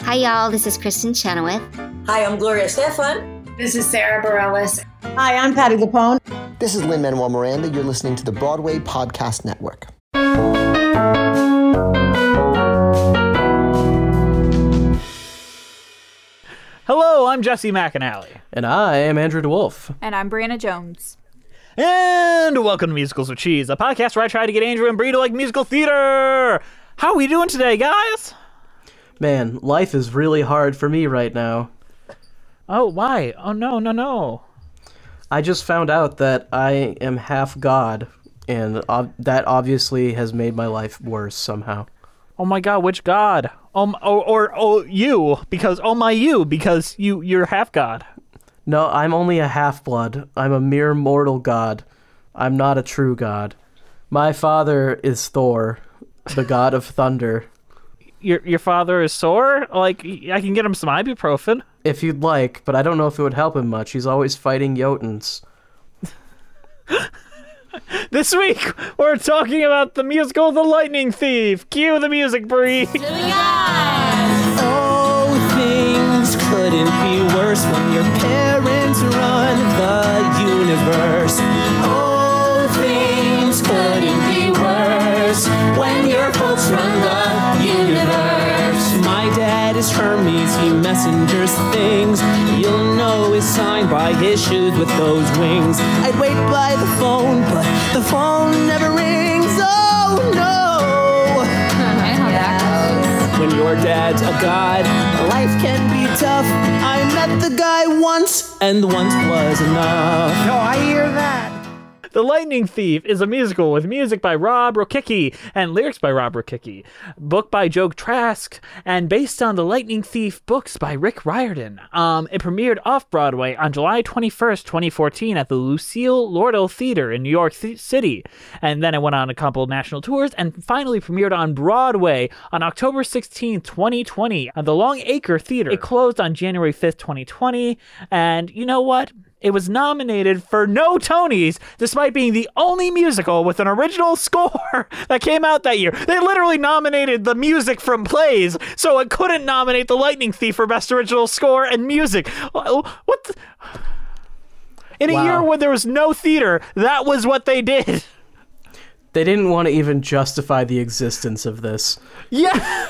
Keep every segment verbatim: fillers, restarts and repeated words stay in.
Hi, y'all. This is Kristen Chenoweth. Hi, I'm Gloria Estefan. This is Sarah Bareilles. Hi, I'm Patti LuPone. This is Lin-Manuel Miranda. You're listening to the Broadway Podcast Network. Hello, I'm Jesse McAnally. And I am Andrew DeWolf. And I'm Brianna Jones. And welcome to Musicals with Cheese, a podcast where I try to get Andrew and Brie to like musical theater. How are we doing today, guys? Man, life is really hard for me right now. Oh, why? Oh, no, no, no. I just found out that I am half God, and ob- that obviously has made my life worse somehow. Oh my God, which God? Um, or, or oh, you, because, oh my you, because you, you're half God. No, I'm only a half-blood. I'm a mere mortal god. I'm not a true god. My father is Thor, the god of thunder. Your your father is sore? Like, I can get him some ibuprofen. If you'd like, but I don't know if it would help him much. He's always fighting Jotuns. This week, we're talking about the musical The Lightning Thief. Cue the music, Brie. Oh, things couldn't be worse when your parents run the universe. Oh, things couldn't be worse when your folks run the universe. My dad is Hermes, he messengers things. You'll know is signed by his shoes with those wings. I'd wait by the phone, but the phone never rings. Oh no! I know that goes. When your dad's a god, life can be tough. I met the guy once, and once was enough. No, I hear that. The Lightning Thief is a musical with music by Rob Rokicki and lyrics by Rob Rokicki, book by Joe Trask, and based on the Lightning Thief books by Rick Riordan. Um, it premiered off-Broadway on July twenty-first, twenty fourteen at the Lucille Lordo Theater in New York City, and then it went on a couple national tours and finally premiered on Broadway on October sixteenth, twenty twenty at the Long Acre Theater. It closed on January fifth, twenty twenty, and you know what? It was nominated for no Tonys, despite being the only musical with an original score that came out that year. They literally nominated the music from plays, so it couldn't nominate The Lightning Thief for Best Original Score and Music. What the... In a Wow. year when there was no theater, that was what they did. They didn't want to even justify the existence of this. Yeah.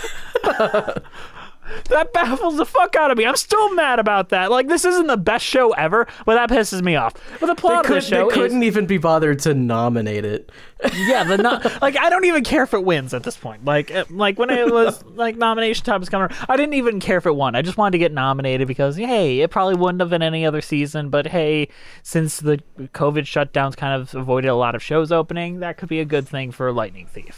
That baffles the fuck out of me. I'm still mad about that. Like, this isn't the best show ever, but that pisses me off. But the plot They, of could, the show they couldn't is, even be bothered to nominate it. yeah, the no, like I don't even care if it wins at this point. Like, uh, like when it was like nomination time was coming, I didn't even care if it won. I just wanted to get nominated because hey, it probably wouldn't have been any other season. But hey, since the COVID shutdowns kind of avoided a lot of shows opening, that could be a good thing for Lightning Thief.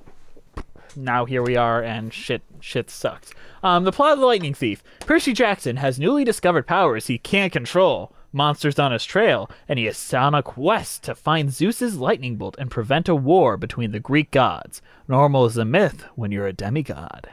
Now here we are, and shit, shit sucks. Um, the plot of The Lightning Thief. Percy Jackson has newly discovered powers he can't control, monsters on his trail, and he is on a quest to find Zeus's lightning bolt and prevent a war between the Greek gods. Normal is a myth when you're a demigod.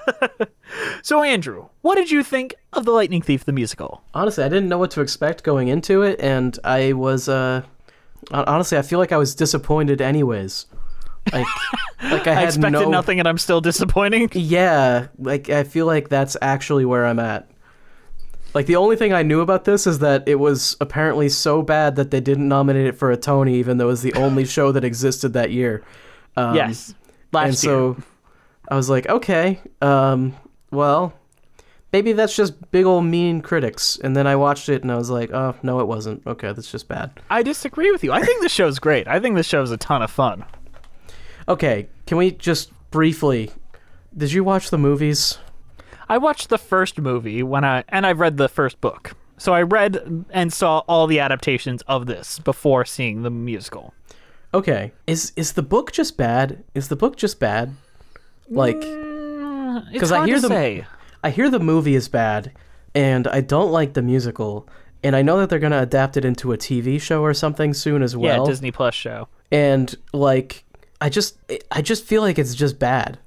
So, Andrew, what did you think of The Lightning Thief, the musical? Honestly, I didn't know what to expect going into it, and I was, uh... honestly, I feel like I was disappointed anyways. Like, like I had I expected no... nothing, and I'm still disappointing. Yeah, like I feel like that's actually where I'm at. Like the only thing I knew about this is that it was apparently so bad that they didn't nominate it for a Tony, even though it was the only show that existed that year. Um, yes, last and so year. I was like, okay, um, well, maybe that's just big old mean critics. And then I watched it and I was like, oh no, it wasn't. Okay, that's just bad. I disagree with you. I think the show's great. I think the show's a ton of fun. Okay, can we just briefly... Did you watch the movies? I watched the first movie when I... And I've read the first book. So I read and saw all the adaptations of this before seeing the musical. Okay. Is is the book just bad? Is the book just bad? Like... Mm, it's Because hard I hear to the, say. I hear the movie is bad, and I don't like the musical, and I know that they're going to adapt it into a T V show or something soon as well. Yeah, Disney Plus show. And, like... I just I just feel like it's just bad.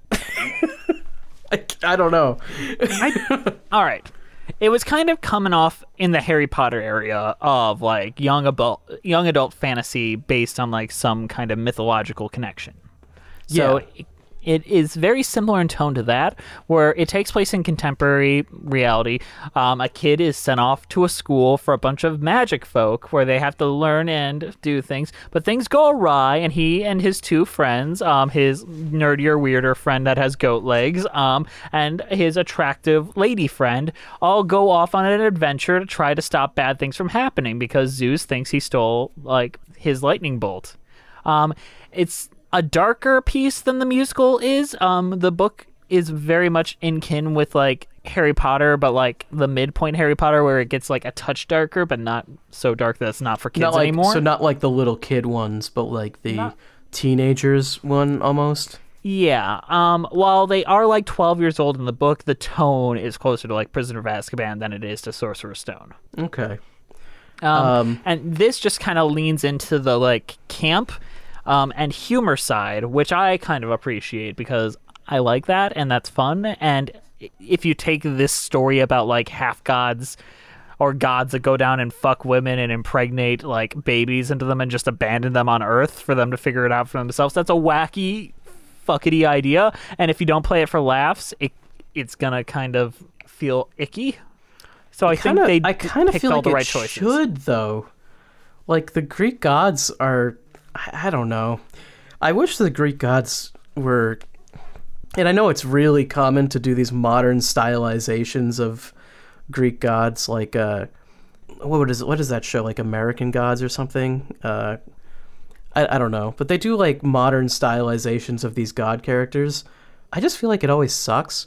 I, I don't know. I, all right. It was kind of coming off in the Harry Potter area of like young adult young adult fantasy based on like some kind of mythological connection. So Yeah. it, it is very similar in tone to that, where it takes place in contemporary reality. Um, a kid is sent off to a school for a bunch of magic folk where they have to learn and do things, but things go awry, and he and his two friends, um, his nerdier, weirder friend that has goat legs, um, and his attractive lady friend, all go off on an adventure to try to stop bad things from happening because Zeus thinks he stole, like, his lightning bolt. Um, it's a darker piece than the musical is. Um, the book is very much in kin with like Harry Potter, but like the midpoint Harry Potter where it gets like a touch darker, but not so dark that it's not for kids not like, anymore. So not like the little kid ones, but like the Not- teenagers one almost. Yeah. Um, while they are like twelve years old in the book, the tone is closer to like Prisoner of Azkaban than it is to Sorcerer's Stone. Okay. Um, Um, and this just kind of leans into the like camp um, and humor side, which I kind of appreciate because I like that and that's fun. And if you take this story about like half gods or gods that go down and fuck women and impregnate like babies into them and just abandon them on Earth for them to figure it out for themselves, that's a wacky, fuckety idea. And if you don't play it for laughs, it it's gonna kind of feel icky. So I, kinda, think they I kind of picked feel all like the it right choices. should though. Like the Greek gods are, I, I don't know. I wish the Greek gods were, and I know it's really common to do these modern stylizations of Greek gods, like uh, what is what is that show? Like American Gods or something? Uh, I I don't know, but they do like modern stylizations of these god characters. I just feel like it always sucks.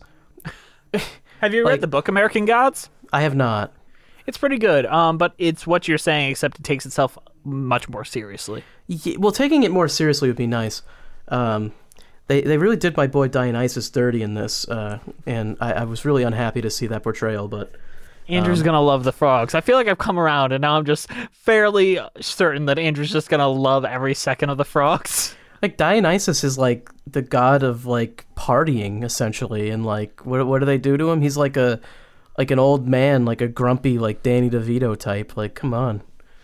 Have you like- read the book American Gods? I have not. It's pretty good, um, but it's what you're saying, except it takes itself much more seriously. Yeah, well, taking it more seriously would be nice. Um, they they really did my boy Dionysus dirty in this, uh, and I, I was really unhappy to see that portrayal. But Andrew's Um, gonna love the frogs. I feel like I've come around, and now I'm just fairly certain that Andrew's just gonna love every second of the frogs. like Dionysus is like the god of like partying essentially, and like what what do they do to him? He's like a like an old man, like a grumpy like Danny DeVito type. Like, come on.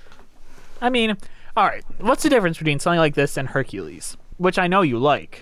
I mean, all right. What's the difference between something like this and Hercules, which I know you like?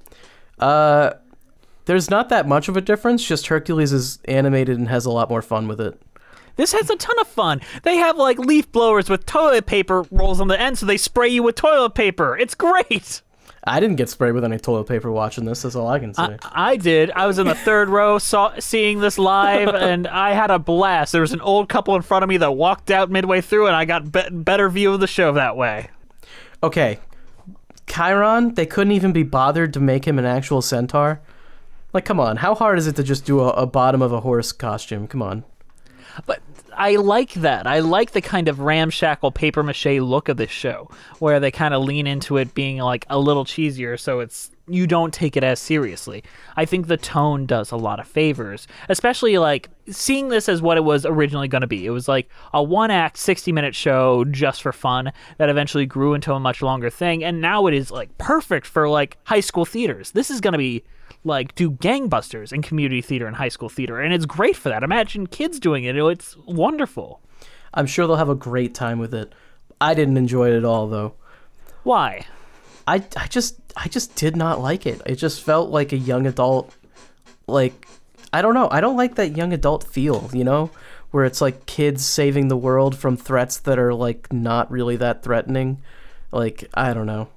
Uh, there's not that much of a difference. Just Hercules is animated and has a lot more fun with it. This has a ton of fun. They have like leaf blowers with toilet paper rolls on the end, so they spray you with toilet paper. It's great. I didn't get sprayed with any toilet paper watching this. That's all I can say. I, I did. I was in the third row saw, seeing this live, and I had a blast. There was an old couple in front of me that walked out midway through, and I got be- better view of the show that way. Okay, Chiron, they couldn't even be bothered to make him an actual centaur. Like, come on, how hard is it to just do a, a bottom of a horse costume? Come on. But I like that. I like the kind of ramshackle papier-mâché look of this show, where they kind of lean into it being like a little cheesier, so it's you don't take it as seriously. I think the tone does a lot of favors, especially like seeing this as what it was originally going to be. It was like a one-act, sixty-minute show just for fun that eventually grew into a much longer thing, and now it is like perfect for like high school theaters. This is going to be like do gangbusters in community theater and high school theater, and it's great for that. Imagine kids doing it. It's wonderful. I'm sure they'll have a great time with it. I didn't enjoy it at all, though. Why? I, I just I just did not like it. It just felt like a young adult, like, I don't know. I don't like that young adult feel, you know, where it's like kids saving the world from threats that are like not really that threatening. Like, I don't know.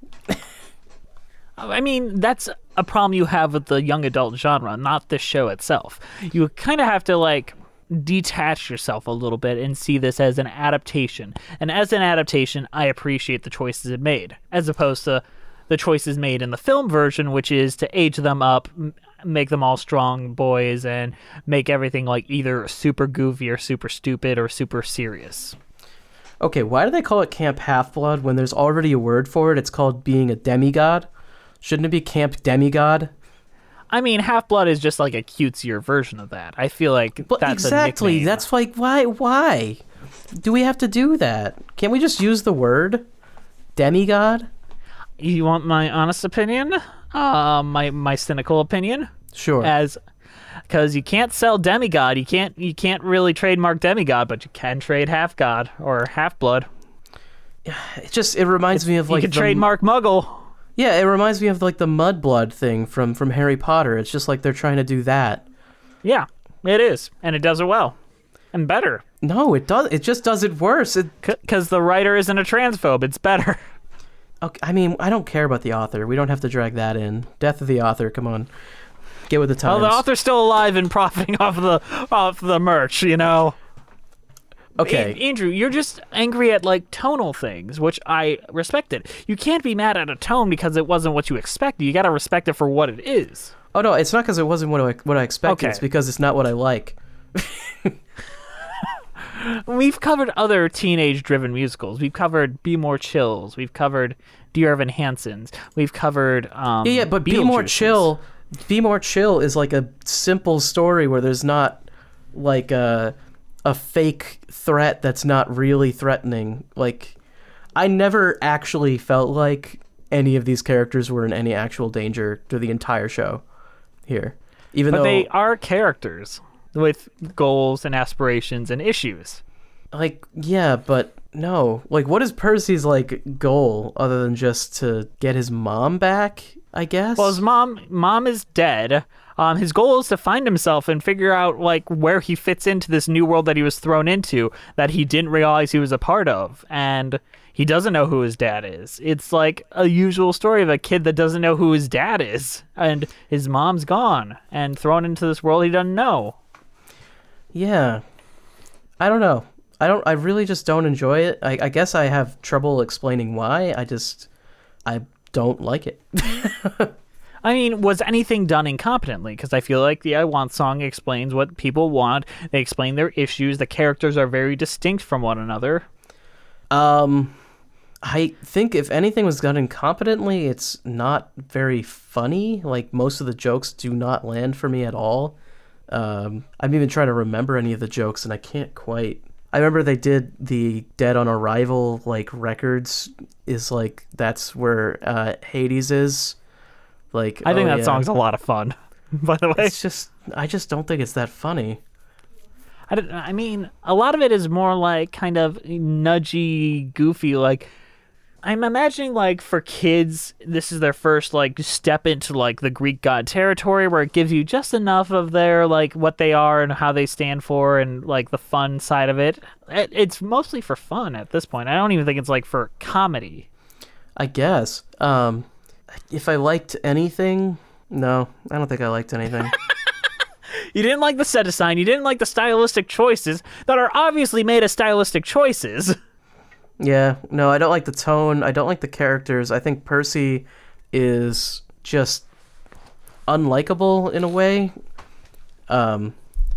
I mean, that's a problem you have with the young adult genre, not the show itself. You kind of have to, like, detach yourself a little bit and see this as an adaptation. And as an adaptation, I appreciate the choices it made, as opposed to the choices made in the film version, which is to age them up, m- make them all strong boys, and make everything, like, either super goofy or super stupid or super serious. Okay, why do they call it Camp Half-Blood when there's already a word for it? It's called being a demigod. Shouldn't it be Camp Demigod? I mean, Half-Blood is just like a cutesier version of that. I feel like But that's exactly. a nickname. That's like, why? Why do we have to do that? Can't we just use the word demigod? You want my honest opinion? Uh, my my cynical opinion? Sure. As because you can't sell demigod, you can't you can't really trademark demigod, but you can trade half god or half blood. It just it reminds me of like you can the- trademark muggle. Yeah, it reminds me of like the mudblood thing from, from Harry Potter. It's just like they're trying to do that. Yeah, it is. And it does it well. And better. No, it does. It just does it worse. Because the writer isn't a transphobe. It's better. Okay, I mean, I don't care about the author. We don't have to drag that in. Death of the author, come on. Get with the times. Well, the author's still alive and profiting off the off the merch, you know? Okay. A- Andrew, you're just angry at, like, tonal things, which I respected. You can't be mad at a tone because it wasn't what you expected. You gotta respect it for what it is. Oh, no, it's not because it wasn't what I, what I expected. Okay. It's because it's not what I like. We've covered other teenage-driven musicals. We've covered Be More Chills. We've covered Dear Evan Hansen's. We've covered um, Yeah, yeah, but Be More Beetlejuice's. Chill, Be More Chill is like a simple story where there's not like a a fake threat that's not really threatening. Like, I never actually felt like any of these characters were in any actual danger through the entire show here. Even But though they are characters with goals and aspirations and issues. like, yeah, but no. Like, what is Percy's like goal other than just to get his mom back, I guess? Well, his mom mom is dead. Um, his goal is to find himself and figure out like where he fits into this new world that he was thrown into that he didn't realize he was a part of, and he doesn't know who his dad is. It's like a usual story of a kid that doesn't know who his dad is, and his mom's gone and thrown into this world he doesn't know. Yeah. I don't know. I don't I really just don't enjoy it. I, I guess I have trouble explaining why. I just I don't like it. I mean, was anything done incompetently? Because I feel like the I Want song explains what people want. They explain their issues. The characters are very distinct from one another. Um I think if anything was done incompetently, it's not very funny. Like, most of the jokes do not land for me at all. Um, I'm even trying to remember any of the jokes, and I can't quite. I remember they did the Dead on Arrival, like, records, is, like, that's where uh, Hades is. Like, I think oh, that yeah. song's a lot of fun, by the way. It's just, I just don't think it's that funny. I, don't, I mean, a lot of it is more, like, kind of nudgy, goofy, like... I'm imagining, like, for kids, this is their first, like, step into, like, the Greek god territory where it gives you just enough of their, like, what they are and how they stand for and, like, the fun side of it. it. It's mostly for fun at this point. I don't even think it's, like, for comedy. I guess. Um, if I liked anything... No, I don't think I liked anything. You didn't like the set design. You didn't like the stylistic choices that are obviously made of stylistic choices. Yeah, no, I don't like the tone. I don't like the characters. I think Percy is just unlikable in a way. Um,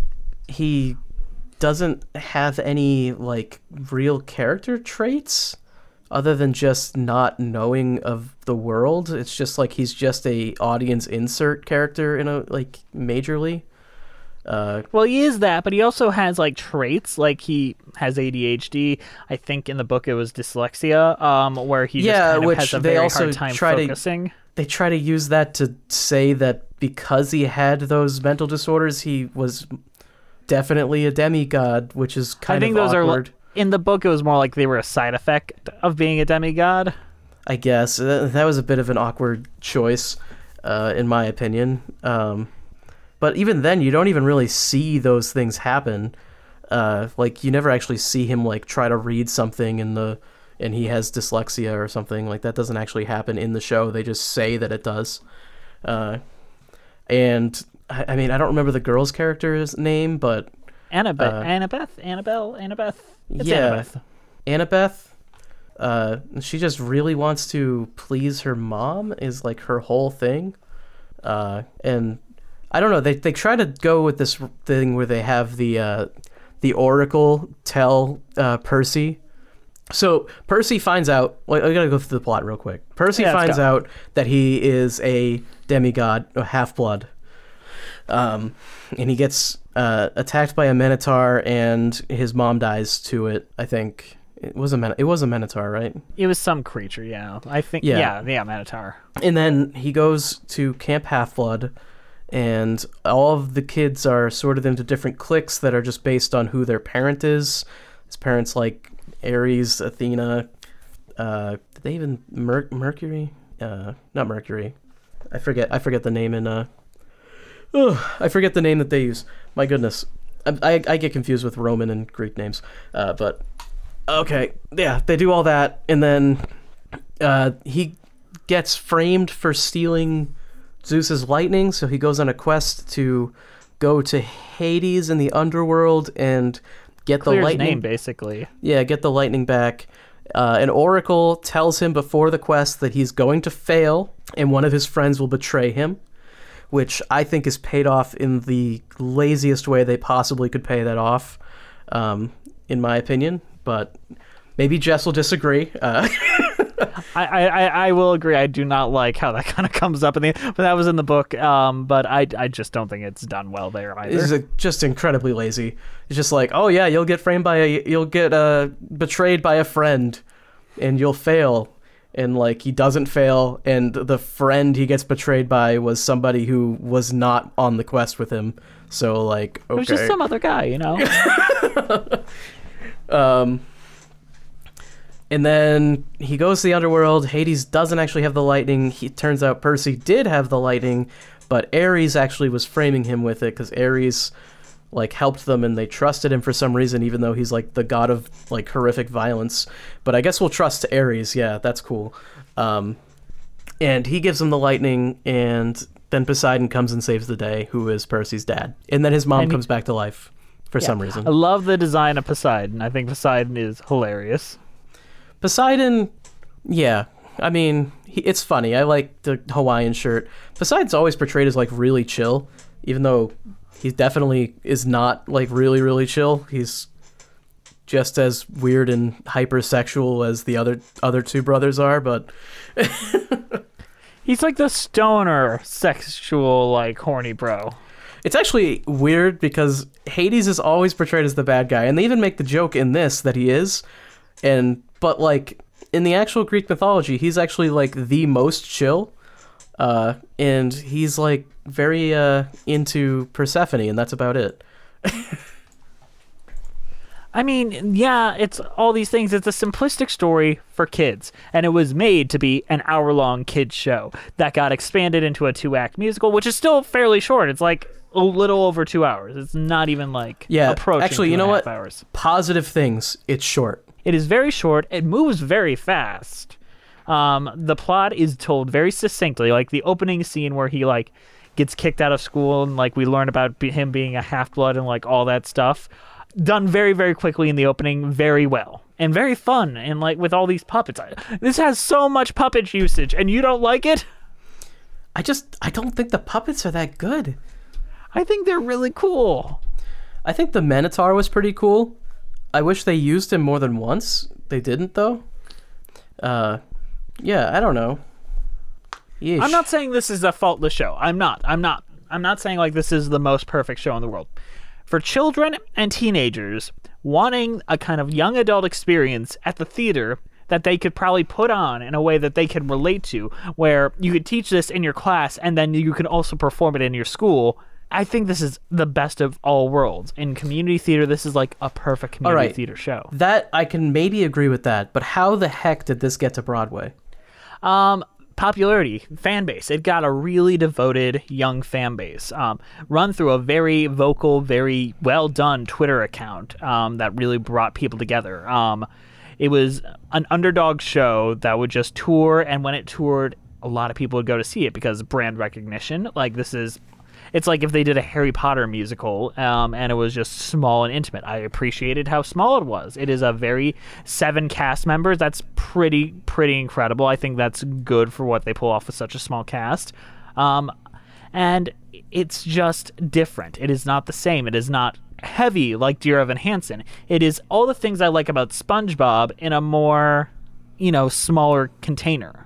he doesn't have any, like, real character traits other than just not knowing of the world. It's just like he's just a audience insert character in a, like, majorly. Uh, well, he is that, but he also has, like, traits. Like, he has A D H D. I think in the book it was dyslexia, um, where he yeah, just kind of which has a they very also hard time try focusing. To, they try to use that to say that because he had those mental disorders, he was definitely a demigod, which is kind I think of those awkward. are in the book. It was more like they were a side effect of being a demigod. I guess that, that was a bit of an awkward choice, uh, in my opinion. Um, But even then, you don't even really see those things happen. Uh, like, you never actually see him, like, try to read something in the, and he has dyslexia or something. Like, that doesn't actually happen in the show. They just say that it does. Uh, and, I, I mean, I don't remember the girl's character's name, but... Annabeth, uh, Annabeth, Annabelle, Annabeth. It's yeah, Annabeth. Annabeth. Uh, she just really wants to please her mom, is, like, her whole thing. Uh, and... I don't know. They they try to go with this thing where they have the uh, the Oracle tell uh, Percy. So Percy finds out. Well, I gotta go through the plot real quick. Percy Yeah, let's finds go. out that he is a demigod, a half blood. Um, and he gets uh, attacked by a minotaur, and his mom dies to it. I think it was a min- it was a minotaur, right? It was some creature, yeah. I think, Yeah. yeah, yeah, Minotaur. And then he goes to Camp Half Blood. And all of the kids are sorted into different cliques that are just based on who their parent is. His parents like Ares, Athena. Uh, did they even Mer- Mercury? uh, not Mercury. I forget. I forget the name in. Uh, oh, I forget the name that they use. My goodness, I I, I get confused with Roman and Greek names. Uh, but okay, yeah, they do all that, and then uh, he gets framed for stealing Zeus's lightning. So he goes on a quest to go to Hades in the underworld and get Clears the lightning. name, basically. Yeah, get the lightning back. Uh, an oracle tells him before the quest that he's going to fail and one of his friends will betray him, which I think is paid off in the laziest way they possibly could pay that off, um, in my opinion. But maybe Jess will disagree. Uh, I, I, I will agree. I do not like how that kind of comes up in the, but that was in the book. Um, but I, I just don't think it's done well there either. It's just incredibly lazy. It's just like, oh yeah, you'll get framed by a, you'll get uh, betrayed by a friend, and you'll fail. And like he doesn't fail, and the friend he gets betrayed by was somebody who was not on the quest with him. So like, okay, it was just some other guy, you know. um. And then he goes to the underworld. Hades doesn't actually have the lightning. He turns out Percy did have the lightning, but Ares actually was framing him with it because Ares like helped them and they trusted him for some reason, even though he's like the god of like horrific violence. But I guess we'll trust Ares. Yeah, that's cool. Um, and he gives him the lightning, and then Poseidon comes and saves the day, who is Percy's dad. And then his mom And he- comes back to life for Yeah. some reason. I love the design of Poseidon. I think Poseidon is hilarious. Poseidon, yeah. I mean, he, it's funny. I like the Hawaiian shirt. Poseidon's always portrayed as, like, really chill, even though he definitely is not, like, really, really chill. He's just as weird and hypersexual as the other other two brothers are, but... He's like the stoner, sexual, like, horny bro. It's actually weird because Hades is always portrayed as the bad guy, and they even make the joke in this that he is, and... But, like, in the actual Greek mythology, he's actually, like, the most chill. Uh, and he's, like, very uh, into Persephone, and that's about it. I mean, yeah, it's all these things. It's a simplistic story for kids, and it was made to be an hour-long kids show that got expanded into a two-act musical, which is still fairly short. It's, like, a little over two hours. It's not even, like, Yeah, approaching actually, two you know and a half what? hours. Positive things, it's short. It is very short. It moves very fast. Um, the plot is told very succinctly, like the opening scene where he like gets kicked out of school and like we learn about be- him being a half-blood and like all that stuff. Done very, very quickly in the opening, very well and very fun. And like with all these puppets, I, this has so much puppet usage, and you don't like it? I just, I don't think the puppets are that good. I think they're really cool. I think the Minotaur was pretty cool. I wish they used him more than once. They didn't, though. Uh, yeah, I don't know. Yeesh. I'm not saying this is a faultless show. I'm not. I'm not. I'm not saying like this is the most perfect show in the world. For children and teenagers wanting a kind of young adult experience at the theater that they could probably put on in a way that they could relate to, where you could teach this in your class and then you can also perform it in your school, I think this is the best of all worlds. In community theater, this is like a perfect community All right. theater show. That, I can maybe agree with that, but how the heck did this get to Broadway? Um, popularity, fan base. It got a really devoted young fan base. Um, run through a very vocal, very well done Twitter account um, that really brought people together. Um, it was an underdog show that would just tour, and when it toured, a lot of people would go to see it because brand recognition. Like this is. It's like if they did a Harry Potter musical um, and it was just small and intimate. I appreciated how small it was. It is a very seven cast members. That's pretty, pretty incredible. I think that's good for what they pull off with such a small cast. Um, and it's just different. It is not the same. It is not heavy like Dear Evan Hansen. It is all the things I like about SpongeBob in a more, you know, smaller container.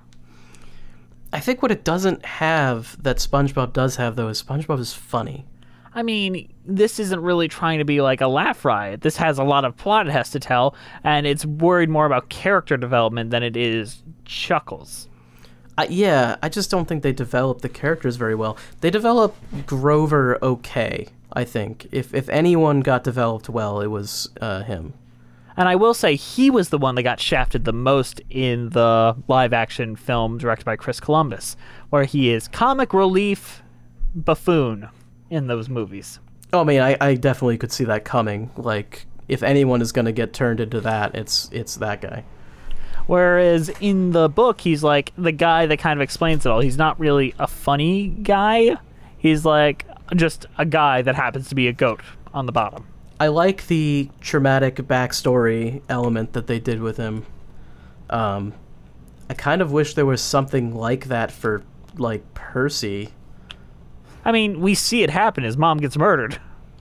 I think what it doesn't have that SpongeBob does have, though, is SpongeBob is funny. I mean, this isn't really trying to be like a laugh riot. This has a lot of plot it has to tell, and it's worried more about character development than it is chuckles. Uh, yeah, I just don't think they develop the characters very well. They develop Grover okay, I think. If if anyone got developed well, it was uh, him. And I will say he was the one that got shafted the most in the live-action film directed by Chris Columbus, where he is comic relief buffoon in those movies. Oh, I mean, I, I definitely could see that coming. Like, if anyone is going to get turned into that, it's it's that guy. Whereas in the book, he's like the guy that kind of explains it all. He's not really a funny guy. He's like just a guy that happens to be a goat on the bottom. I like the traumatic backstory element that they did with him. Um, I kind of wish there was something like that for, like, Percy. I mean, we see it happen. His mom gets murdered.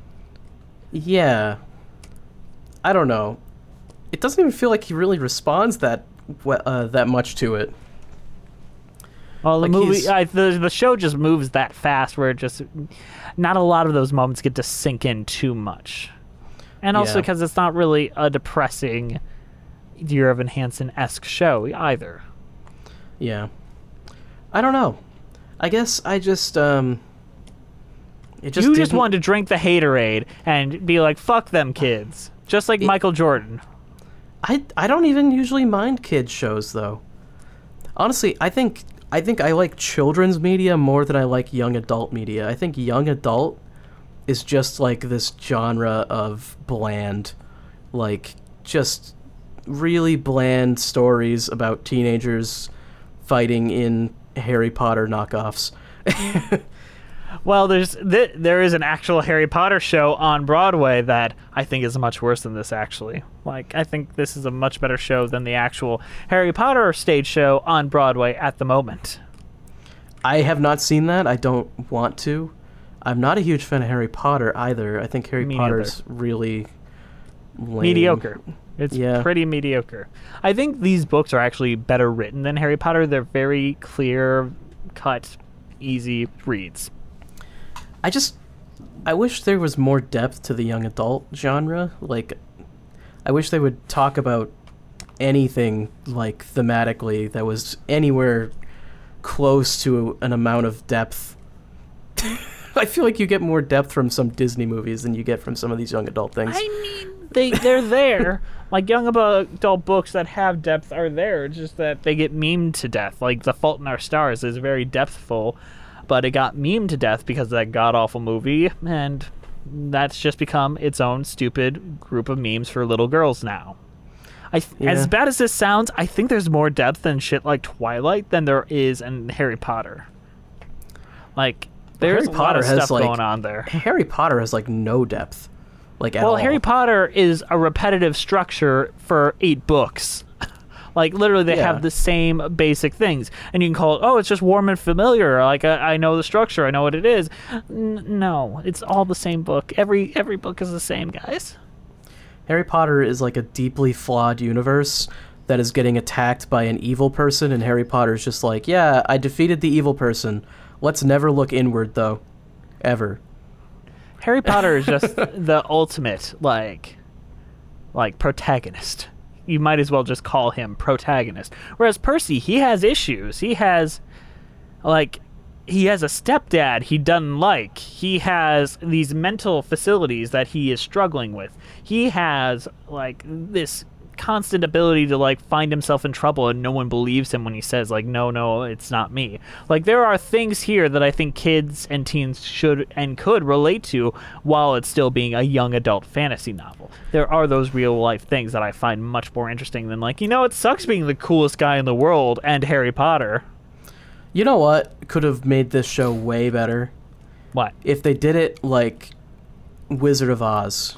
Yeah. I don't know. It doesn't even feel like he really responds that uh, that much to it. Well, the Like movie, he's- I, the the show just moves that fast, where it just not a lot of those moments get to sink in too much, and also Yeah. because it's not really a depressing Dear Evan Hansen-esque show either. Yeah. I don't know. I guess I just um. It just you just didn't- wanted to drink the haterade and be like, "Fuck them kids," just like It- Michael Jordan. I I don't even usually mind kids shows though. Honestly, I think I think I like children's media more than I like young adult media. I think young adult is just like this genre of bland, like just really bland stories about teenagers fighting in Harry Potter knockoffs. Well, there's th- there is an actual Harry Potter show on Broadway that I think is much worse than this, actually. Like, I think this is a much better show than the actual Harry Potter stage show on Broadway at the moment. I have not seen that. I don't want to. I'm not a huge fan of Harry Potter either. I think Harry Me Potter's really lame. Mediocre. It's Yeah. pretty mediocre. I think these books are actually better written than Harry Potter. They're very clear, cut, easy reads. I just, I wish there was more depth to the young adult genre. Like, I wish they would talk about anything, like, thematically that was anywhere close to an amount of depth. I feel like you get more depth from some Disney movies than you get from some of these young adult things. I mean, they, they're there. Like, young adult books that have depth are there. It's just that they get memed to death. Like, The Fault in Our Stars is very depthful, but it got memed to death because of that god-awful movie, and that's just become its own stupid group of memes for little girls now. I th- Yeah. As bad as this sounds, I think there's more depth in shit like Twilight than there is in Harry Potter. Like, there's Harry a lot Potter of has, stuff like- going on there. Harry Potter has, like, no depth. Like, at Well, all. Harry Potter is a repetitive structure for eight books. Like, literally, they Yeah. have the same basic things. And you can call it, oh, it's just warm and familiar. Like, I, I know the structure. I know what it is. N- no, it's all the same book. Every every book is the same, guys. Harry Potter is like a deeply flawed universe that is getting attacked by an evil person, and Harry Potter's just like, yeah, I defeated the evil person. Let's never look inward, though. Ever. Harry Potter is just the ultimate, like, like, protagonist. You might as well just call him protagonist. Whereas Percy, he has issues. He has, like, he has a stepdad he doesn't like. He has these mental facilities that he is struggling with. He has, like, this constant ability to, like, find himself in trouble, and no one believes him when he says, like, no, no, it's not me. Like, there are things here that I think kids and teens should and could relate to while it's still being a young adult fantasy novel. There are those real life things that I find much more interesting than, like, you know, it sucks being the coolest guy in the world and Harry Potter. You know what could have made this show way better? What? If they did it like Wizard of Oz.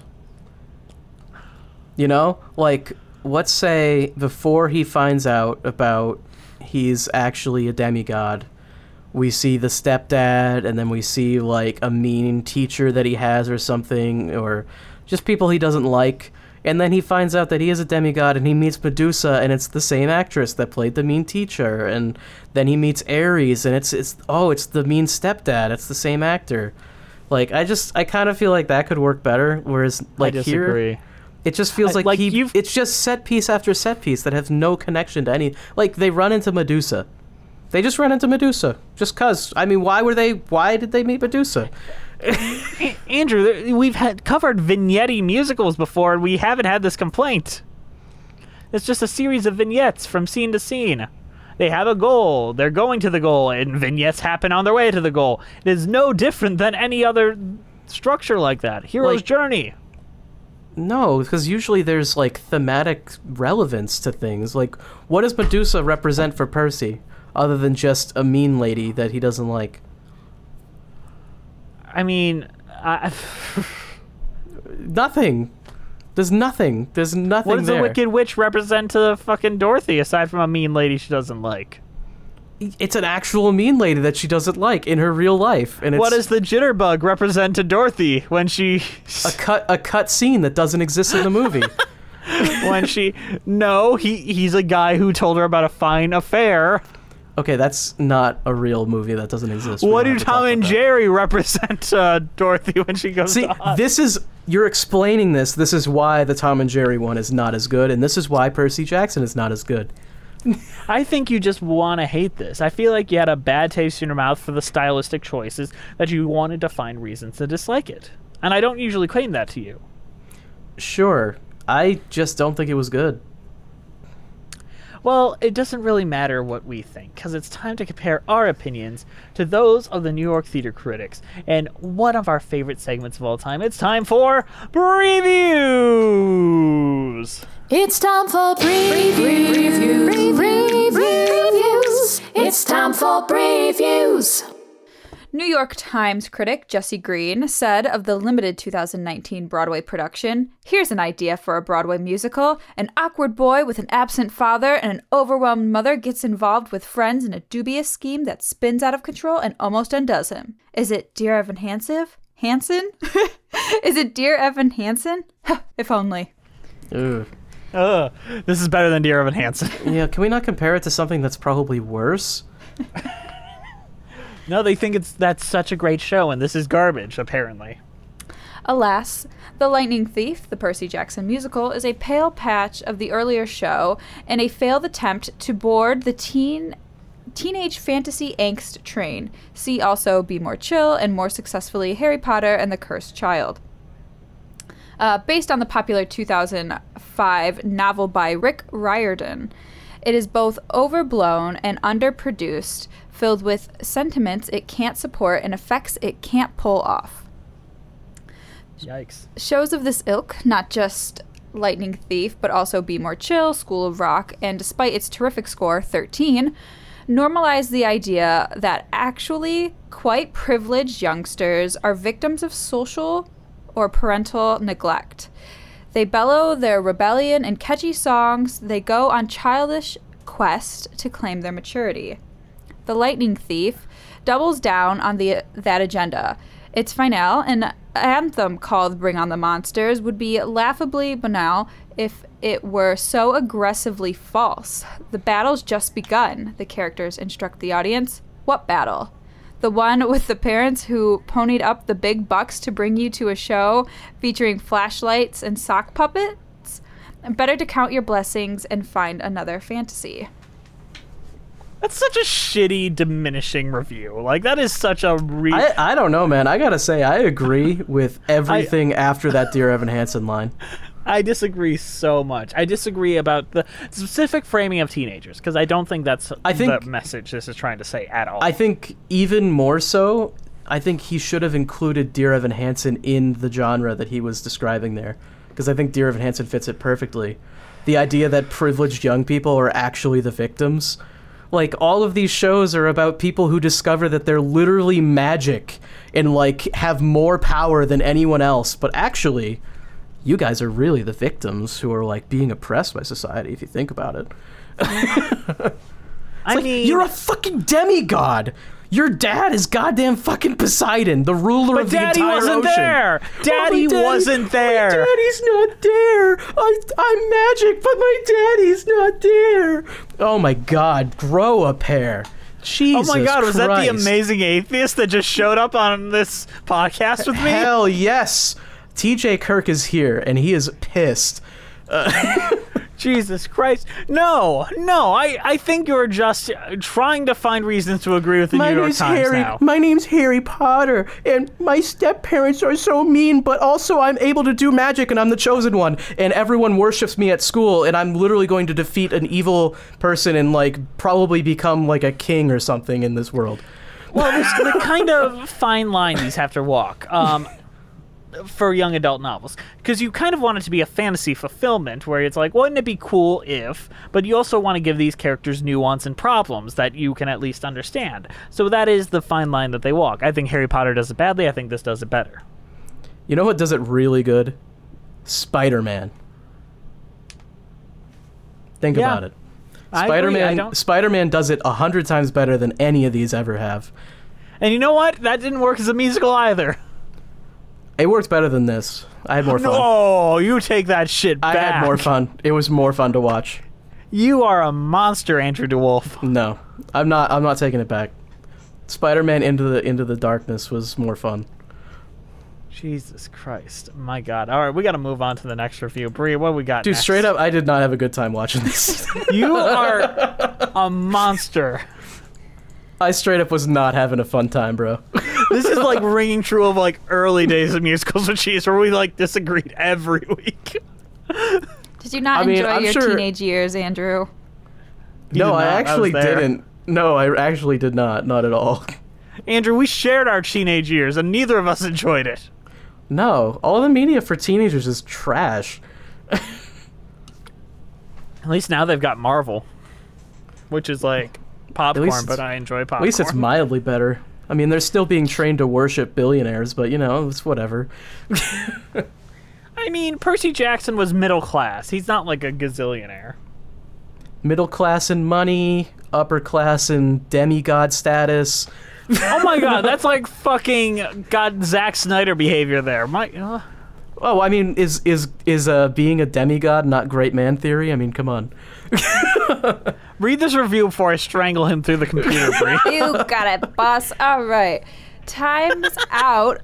You know? Like, let's say before he finds out about he's actually a demigod, we see the stepdad, and then we see, like, a mean teacher that he has or something, or just people he doesn't like. And then he finds out that he is a demigod, and he meets Medusa, and it's the same actress that played the mean teacher. And then he meets Ares, and it's, it's oh, it's the mean stepdad. It's the same actor. Like, I just, I kind of feel like that could work better, whereas, like, I disagree. here... It just feels I- like, like he. you've- It's just set piece after set piece that has no connection to any. Like, they run into Medusa. They just run into Medusa just cause. I mean, why were they? Why did they meet Medusa? A- Andrew, there- we've had covered vignette musicals before, and we haven't had this complaint. It's just a series of vignettes from scene to scene. They have a goal, they're going to the goal, and vignettes happen on their way to the goal. It is no different than any other structure like that. Hero's Like- journey. No, because usually there's like thematic relevance to things. Like, what does Medusa represent for Percy, other than just a mean lady that he doesn't like? I mean, I, Nothing. There's nothing. There's nothing what does there. the Wicked Witch represent to fucking Dorothy, aside from a mean lady she doesn't like? It's an actual mean lady that she doesn't like in her real life, and it's What does the Jitterbug represent to Dorothy when she... a cut a cut scene that doesn't exist in the movie. when she... No, he he's a guy who told her about a fine affair. Okay, that's not a real movie that doesn't exist. We What don't do have to talk Tom and about that. Jerry represent uh, Dorothy when she goes See, to Oz? this is you're explaining this. This is why the Tom and Jerry one is not as good, and this is why Percy Jackson is not as good. I think you just want to hate this. I feel like you had a bad taste in your mouth for the stylistic choices that you wanted to find reasons to dislike it. And I don't usually claim that to you. Sure, I just don't think it was good. Well, it doesn't really matter what we think, because it's time to compare our opinions to those of the New York theater critics. And one of our favorite segments of all time, it's time for Previews! It's time for previews. Previews. Previews. It's time for previews. New York Times critic Jesse Green said of the limited two thousand nineteen Broadway production, "Here's an idea for a Broadway musical. An awkward boy with an absent father and an overwhelmed mother gets involved with friends in a dubious scheme that spins out of control and almost undoes him. Is it Dear Evan Hansen? Hansen? Is it Dear Evan Hansen? If only." Ugh. Ugh, this is better than Dear Evan Hansen. Yeah, can we not compare it to something that's probably worse? No, they think it's that's such a great show, and this is garbage, apparently. Alas, The Lightning Thief, the Percy Jackson musical, is a pale patch of the earlier show and a failed attempt to board the teen teenage fantasy angst train. See also Be More Chill and more successfully Harry Potter and the Cursed Child. Uh, based on the popular two thousand five novel by Rick Riordan, it is both overblown and underproduced, filled with sentiments it can't support and effects it can't pull off. Yikes. Shows of this ilk, not just Lightning Thief, but also Be More Chill, School of Rock, and despite its terrific score, thirteen, normalize the idea that actually quite privileged youngsters are victims of social or parental neglect. They bellow their rebellion in catchy songs. They go on childish quest to claim their maturity. The Lightning Thief doubles down on the that agenda. Its finale, an anthem called Bring on the Monsters, would be laughably banal if it were so aggressively false. The battle's just begun, the characters instruct the audience. What battle? The one with the parents who ponied up the big bucks to bring you to a show featuring flashlights and sock puppets? Better to count your blessings and find another fantasy. That's such a shitty, diminishing review. Like, that is such a re- I, I don't know, man. I gotta say, I agree with everything after that Dear Evan Hansen line. I disagree so much. I disagree about the specific framing of teenagers, because I don't think that's I think, the message this is trying to say at all. I think even more so, I think he should have included Dear Evan Hansen in the genre that he was describing there, because I think Dear Evan Hansen fits it perfectly. The idea that privileged young people are actually the victims. Like, all of these shows are about people who discover that they're literally magic and, like, have more power than anyone else, but actually, you guys are really the victims who are, like, being oppressed by society, if you think about it. I like, mean... You're a fucking demigod! Your dad is goddamn fucking Poseidon, the ruler but of the Daddy entire wasn't ocean. there! Daddy, Oh, daddy wasn't there! My daddy's not there! I, I'm magic, but my daddy's not there! Oh my god, grow a pair. Jesus Oh my god, was Christ. that the amazing atheist that just showed up on this podcast with me? Hell yes! T J Kirk is here, and he is pissed. Uh, Jesus Christ. No, no, I, I think you're just trying to find reasons to agree with the My New York name's Times Harry. now. My name's Harry Potter, and my step-parents are so mean, but also I'm able to do magic, and I'm the chosen one, and everyone worships me at school, and I'm literally going to defeat an evil person and, like, probably become, like, a king or something in this world. Well, there's the kind of fine line these have to walk. Um... for young adult novels, because you kind of want it to be a fantasy fulfillment where it's like, wouldn't it be cool if, but you also want to give these characters nuance and problems that you can at least understand. So that is the fine line that they walk. I think Harry Potter does it badly. I think this does it better. You know what does it really good? Spider-Man. Think Yeah. about it. I agree. I Spider-Man don't- Spider-Man does it a hundred times better than any of these ever have. And you know what? That didn't work as a musical either. It works better than this. I had more fun. No, you take that shit I back. had more fun. It was more fun to watch. You are a monster, Andrew DeWolf. No, I'm not. I'm not taking it back. Spider-Man Into the Into the Darkness was more fun. Jesus Christ. My God. All right, we got to move on to the next review. Brie, what we got Dude, next? straight up, I did not have a good time watching this. You are a monster. I straight up was not having a fun time, bro. This is like ringing true of like early days of musicals with cheese, where we like disagreed every week. Did you not I mean, enjoy I'm your sure- teenage years, Andrew? You No, did I not. I actually was there. didn't. No, I actually did not. Not at all. Andrew, we shared our teenage years, and neither of us enjoyed it. No, all the media for teenagers is trash. At least now they've got Marvel, which is like popcorn, least but it's- I enjoy popcorn. At least it's mildly better. I mean, they're still being trained to worship billionaires, but you know, it's whatever. I mean, Percy Jackson was middle class. He's not like a gazillionaire. Middle class in money, upper class in demigod status. Oh my God, that's like fucking God Zack Snyder behavior there. My, uh, Oh, I mean, is is is uh, being a demigod not great man theory? I mean, come on. read this review before I strangle him through the computer, Brie. You got it, boss. All right. Time's out.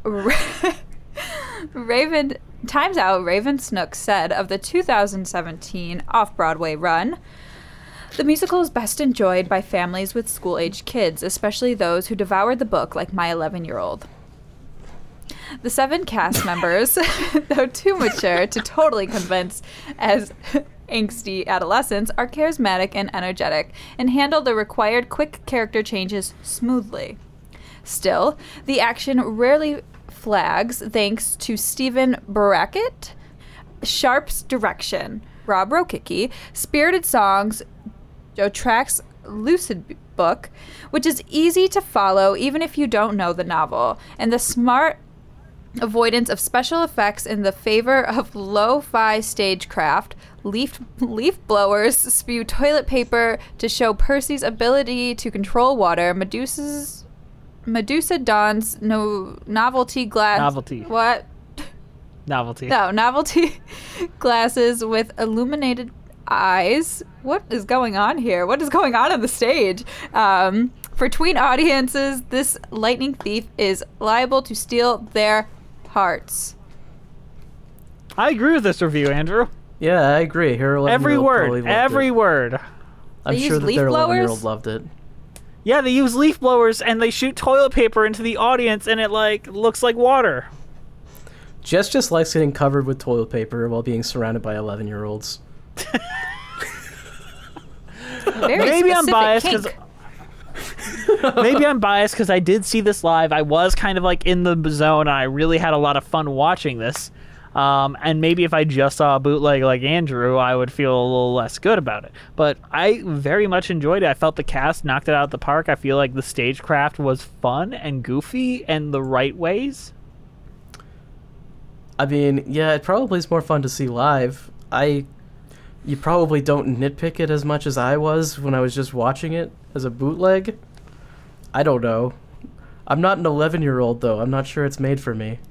Raven. Time's out. Raven Snook said of the two thousand seventeen off-Broadway run, the musical is best enjoyed by families with school-aged kids, especially those who devoured the book like my eleven-year-old. The seven cast members, though too mature to totally convince as angsty adolescents, are charismatic and energetic and handle the required quick character changes smoothly. Still, the action rarely flags thanks to Stephen Brackett, Sharp's direction, Rob Rokicki, spirited songs, Joe Track's lucid book, which is easy to follow even if you don't know the novel, and the smart avoidance of special effects in the favor of lo-fi stagecraft. Leaf leaf blowers spew toilet paper to show Percy's ability to control water. Medusa's Medusa dons no novelty glass. Novelty. What? Novelty. No, novelty glasses with illuminated eyes. What is going on here? What is going on on the stage? Um, for tween audiences, this lightning thief is liable to steal their hearts. I agree with this review, Andrew. Yeah, I agree. Her Every eleven-year-old probably word. loved Every it. word. I'm They sure use that leaf their blowers? eleven-year-old loved it. Yeah, they use leaf blowers and they shoot toilet paper into the audience, and it like looks like water. Jess just likes getting covered with toilet paper while being surrounded by eleven-year-olds. Very Maybe I'm specific biased kink. because maybe I'm biased because I did see this live. I was kind of like in the zone, and I really had a lot of fun watching this. Um, and maybe if I just saw a bootleg like Andrew, I would feel a little less good about it. But I very much enjoyed it. I felt the cast knocked it out of the park. I feel like the stagecraft was fun and goofy in the right ways. I mean, yeah, it probably is more fun to see live. I, you probably don't nitpick it as much as I was when I was just watching it as a bootleg. I don't know. I'm not an eleven-year-old, though. I'm not sure it's made for me.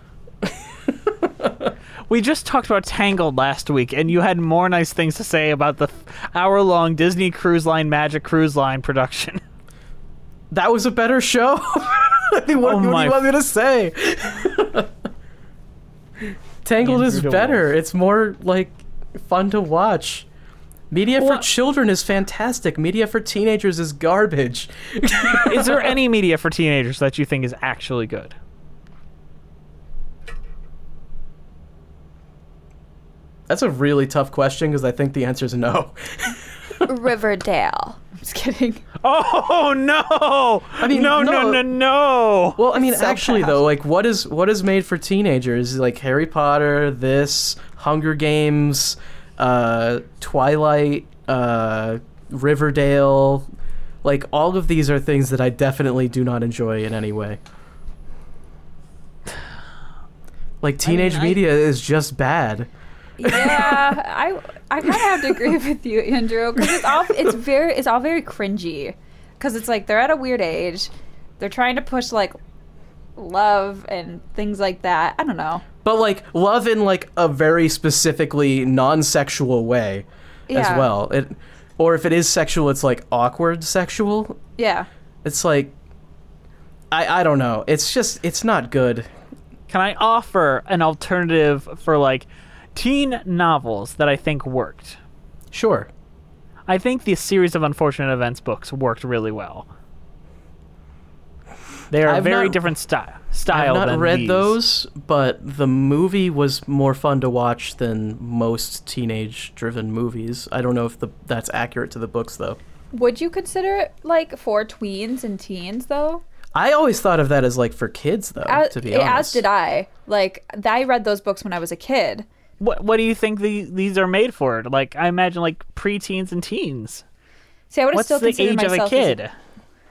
We just talked about Tangled last week, and you had more nice things to say about the hour-long Disney Cruise Line Magic Cruise Line production. That was a better show? I mean, what, Oh what do my you want me to say? Tangled is Andrew better. DeWolf. It's more, like, fun to watch. Media Well- for children is fantastic. Media for teenagers is garbage. Is there any media for teenagers that you think is actually good? That's a really tough question because I think the answer is no. Riverdale. I'm just kidding. Oh no! I mean, no, no, no. no, no. Well, I mean, So actually, bad. though, like, what is what is made for teenagers? Like Harry Potter, this, Hunger Games, uh, Twilight, uh, Riverdale. Like, all of these are things that I definitely do not enjoy in any way. Like, teenage I- media is just bad. Yeah, I I kind of have to agree with you, Andrew, because it's all it's very it's all very cringy, because it's like they're at a weird age, they're trying to push like love and things like that. I don't know. But, like, love in, like, a very specifically non-sexual way as Yeah. well. It, or if it is sexual, it's, like, awkward sexual. Yeah. It's like, I I don't know. It's just, it's not good. Can I offer an alternative for like teen novels that I think worked? Sure. I think the series of Unfortunate Events books worked really well. They are a I've very not- different style. Style I've not than read these. those, but the movie was more fun to watch than most teenage-driven movies. I don't know if the that's accurate to the books, though. Would you consider it like for tweens and teens though? I always thought of that as, like, for kids, though, As, to be honest. as did I. Like I read those books when I was a kid. What What do you think the, these are made for? Like, I imagine like preteens and teens. See, I would have What's still the considered age of a myself kid? As,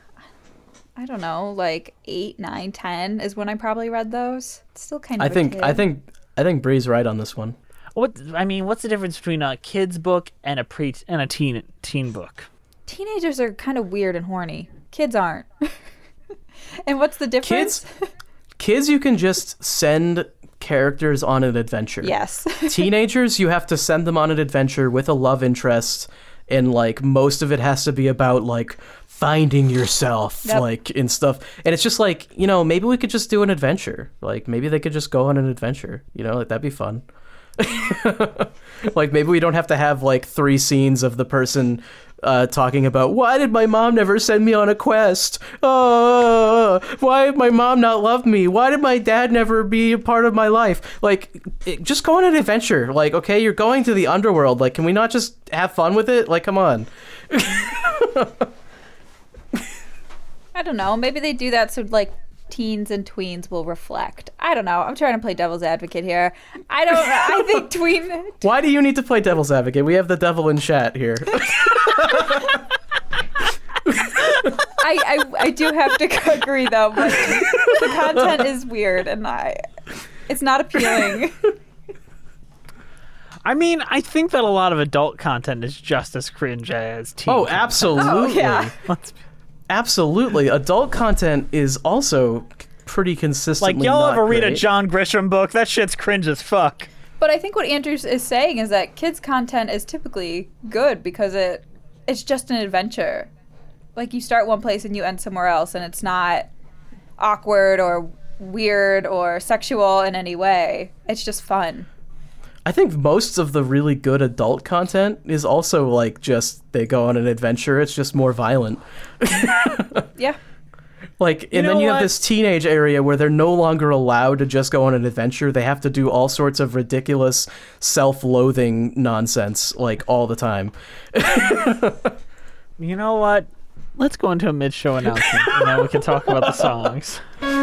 I don't know, like eight, nine, ten is when I probably read those. It's still kind of. I a think kid. I think I think Bree's right on this one. What I mean, what's the difference between a kid's book and a pre and a teen teen book? teenagers are kind of weird and horny. Kids aren't. And what's the difference? Kids, kids, you can just send characters on an adventure. Yes. Teenagers, you have to send them on an adventure with a love interest, and like most of it has to be about like finding yourself, Yep. like and stuff. And it's just like, you know, maybe we could just do an adventure. Like maybe they could just go on an adventure. You know, like that'd be fun. Like maybe we don't have to have like three scenes of the person uh, talking about why did my mom never send me on a quest? Oh, why did my mom not love me? Why did my dad never be a part of my life? Like, it, just go on an adventure. Like, okay, you're going to the underworld. Like, can we not just have fun with it? Like, come on. I don't know. Maybe they do that so like teens and tweens will reflect. I don't know. I'm trying to play devil's advocate here. I don't. I think tween. Why do you need to play devil's advocate? We have the devil in chat here. I, I I do have to agree though, but the content is weird and I. It's not appealing. I mean, I think that a lot of adult content is just as cringe as teen. Oh, content. absolutely. Oh, yeah. Let's be- Absolutely. Adult content is also pretty consistently Like, y'all not ever read a great. John Grisham book? That shit's cringe as fuck. But I think what Andrew is saying is that kids' content is typically good because it it's just an adventure. Like you start one place and you end somewhere else, and it's not awkward or weird or sexual in any way. It's just fun. I think most of the really good adult content is also like just they go on an adventure. It's just more violent. Yeah. Like, and know then you what? have this teenage area where they're no longer allowed to just go on an adventure. They have to do all sorts of ridiculous self-loathing nonsense, like, all the time. You know what? Let's go into a mid-show announcement, and then we can talk about the songs.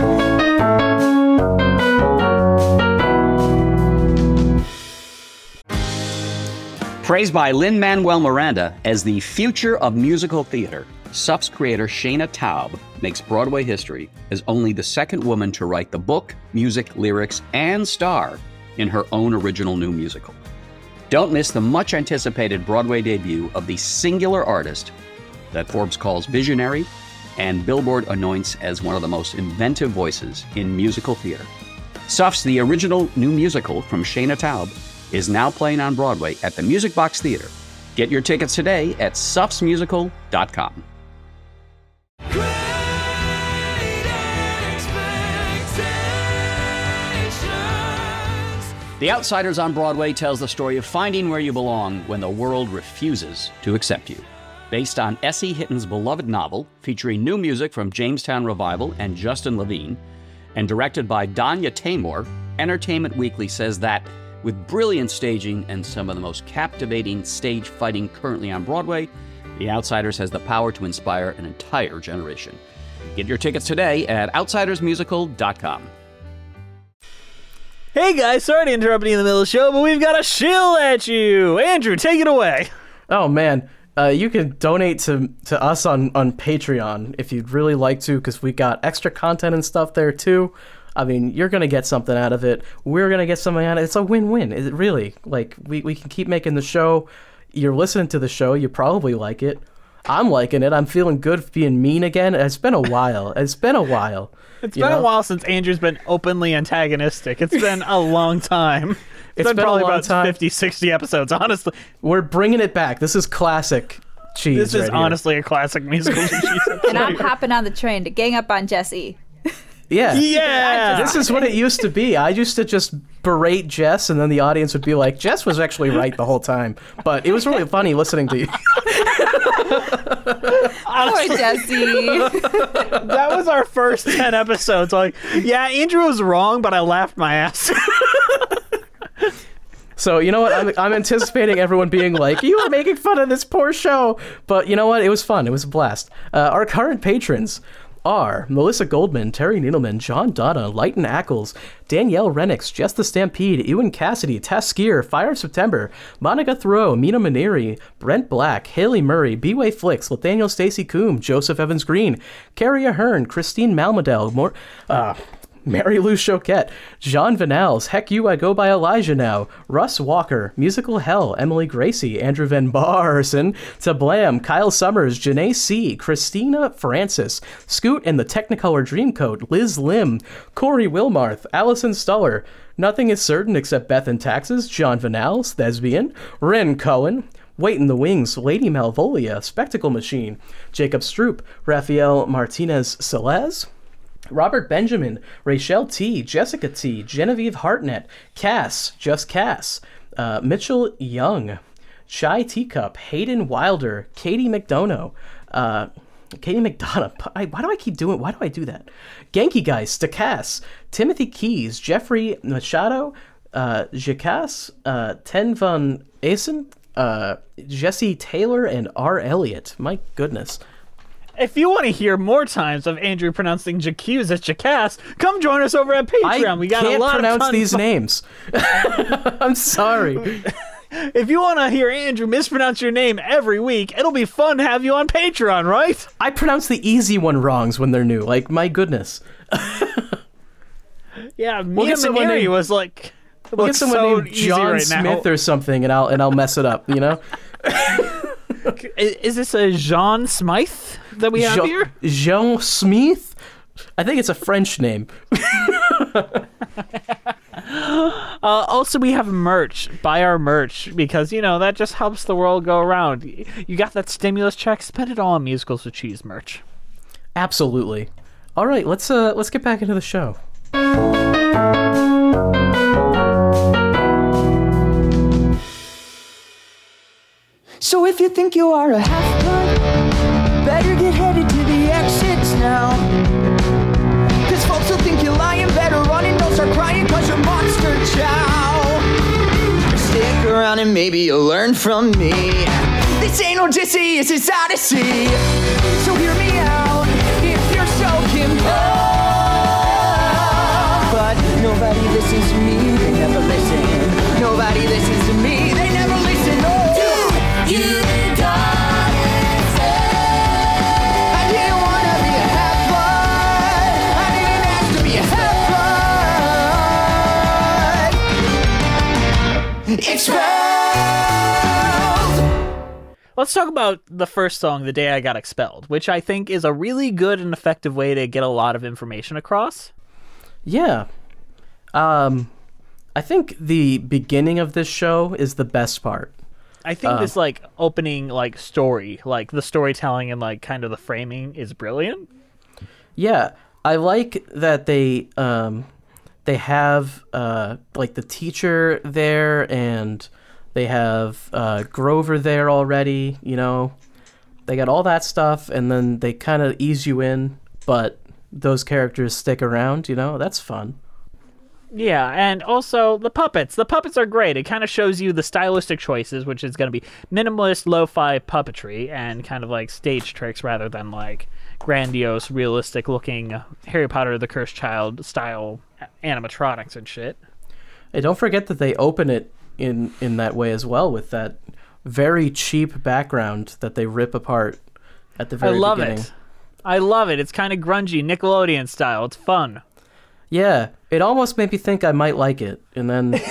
Praised by Lin-Manuel Miranda as the future of musical theater, S U F's creator Shayna Taub makes Broadway history as only the second woman to write the book, music, lyrics, and star in her own original new musical. Don't miss the much-anticipated Broadway debut of the singular artist that Forbes calls visionary and Billboard anoints as one of the most inventive voices in musical theater. S U F's The Original New Musical from Shayna Taub is now playing on Broadway at the Music Box Theater. Get your tickets today at sufs musical dot com. The Outsiders on Broadway tells the story of finding where you belong when the world refuses to accept you. Based on S E. Hitton's beloved novel, featuring new music from Jamestown Revival and Justin Levine, and directed by Danya Taymor, Entertainment Weekly says that, with brilliant staging and some of the most captivating stage fighting currently on Broadway, The Outsiders has the power to inspire an entire generation. Get your tickets today at outsiders musical dot com. Hey guys, sorry to interrupt you in the middle of the show, but we've got a shill at you. Andrew, take it away. Oh man, uh, you can donate to, to us on, on Patreon if you'd really like to, because we got extra content and stuff there too. I mean, you're going to get something out of it. We're going to get something out of it. It's a win-win. Is it really? Like, we, we can keep making the show. You're listening to the show. You probably like it. I'm liking it. I'm feeling good being mean again. It's been a while. It's been a while. It's been know? a while since Andrew's been openly antagonistic. It's been a long time. It's, it's been, been probably a long about time. fifty, sixty episodes, honestly. We're bringing it back. This is classic cheese. This is right honestly here. a classic musical cheese. And I'm hopping on the train to gang up on Jesse. Yeah. Yeah. This is what it used to be. I used to just berate Jess, and then the audience would be like, Jess was actually right the whole time. But it was really funny listening to you. Poor Jesse. That was our first ten episodes. Like, yeah, Andrew was wrong, but I laughed my ass. So, you know what? I'm, I'm anticipating everyone being like, you are making fun of this poor show. But you know what? It was fun. It was a blast. Uh, our current patrons are Melissa Goldman, Terry Needleman, John Donna, Leighton Ackles, Danielle Renix, Jess the Stampede, Ewan Cassidy, Tess Skier, Fire of September, Monica Thoreau, Mina Maneri, Brent Black, Haley Murray, B-Way Flicks, Nathaniel Stacy Coombe, Joseph Evans Green, Carrie Ahern, Christine Malmadel, More, uh, Mary Lou Choquette, Jean Vanals, Heck You, I Go By Elijah Now, Russ Walker, Musical Hell, Emily Gracie, Andrew Van Barson, Tablam, Kyle Summers, Janae C., Christina Francis, Scoot and the Technicolor Dreamcoat, Liz Lim, Corey Wilmarth, Allison Stuller, Nothing Is Certain Except Beth and Taxes, John Vanals, Thespian, Ren Cohen, Wait in the Wings, Lady Malvolia, Spectacle Machine, Jacob Stroop, Rafael Martinez Celez, Robert Benjamin, Rachel T., Jessica T., Genevieve Hartnett, Cass, Just Cass, uh, Mitchell Young, Chai Teacup, Hayden Wilder, Katie McDonough, uh, Katie McDonough. I, why do I keep doing? Why do I do that? Genki Geist, Stacass, Timothy Keys, Jeffrey Machado, uh, Jacas, uh, Ten Van Asen, uh, Jesse Taylor, and R. Elliott. My goodness. If you want to hear more times of Andrew pronouncing Jacques as Jackass, come join us over at Patreon. I we got can't a lot pronounce of these names. I'm sorry. If you want to hear Andrew mispronounce your name every week, it'll be fun to have you on Patreon, right? I pronounce the easy one wrongs when they're new. Like, my goodness. Yeah, We'll Mia get someone Maneri named- was like, We'll get someone so named easy John right Smith now. or something, and I'll and I'll mess it up. You know. Is, is this a Jean Smythe that we have Jean, here? Jean Smith? I think it's a French name. uh, also, we have merch. Buy our merch because, you know, that just helps the world go around. You got that stimulus check? Spend it all on Musicals with Cheese merch. Absolutely. All right, let's uh let's get back into the show. So if you think you are a half-blood, better get headed to the exits now. Cause folks will think you're lying, better run and don't start crying cause you're monster chow. Stick around and maybe you'll learn from me. This ain't Odysseus, it's Odyssey. So hear me out if you're so compelled. But nobody listens to me, they never listen. Nobody listens to me, they never listen. Oh. You got it. I didn't want to be a half-blood. I didn't ask to be a half-blood. Expelled. Let's talk about the first song, The Day I Got Expelled, which I think is a really good and effective way to get a lot of information across. Yeah. Um, I think the beginning of this show is the best part. I think Uh, this like opening like story, like the storytelling and like kind of the framing is brilliant. Yeah, I like that they um, they have uh, like the teacher there, and they have uh, Grover there already. You know, they got all that stuff, and then they kind of ease you in, but those characters stick around. You know, that's fun. Yeah, and also the puppets. The puppets are great. It kind of shows you the stylistic choices, which is going to be minimalist, lo-fi puppetry and kind of like stage tricks rather than like grandiose, realistic-looking Harry Potter the Cursed Child style animatronics and shit. Hey, don't forget that they open it in, in that way as well, with that very cheap background that they rip apart at the very I love beginning. it. I love it. It's kind of grungy, Nickelodeon style. It's fun. Yeah, it almost made me think I might like it, and then... it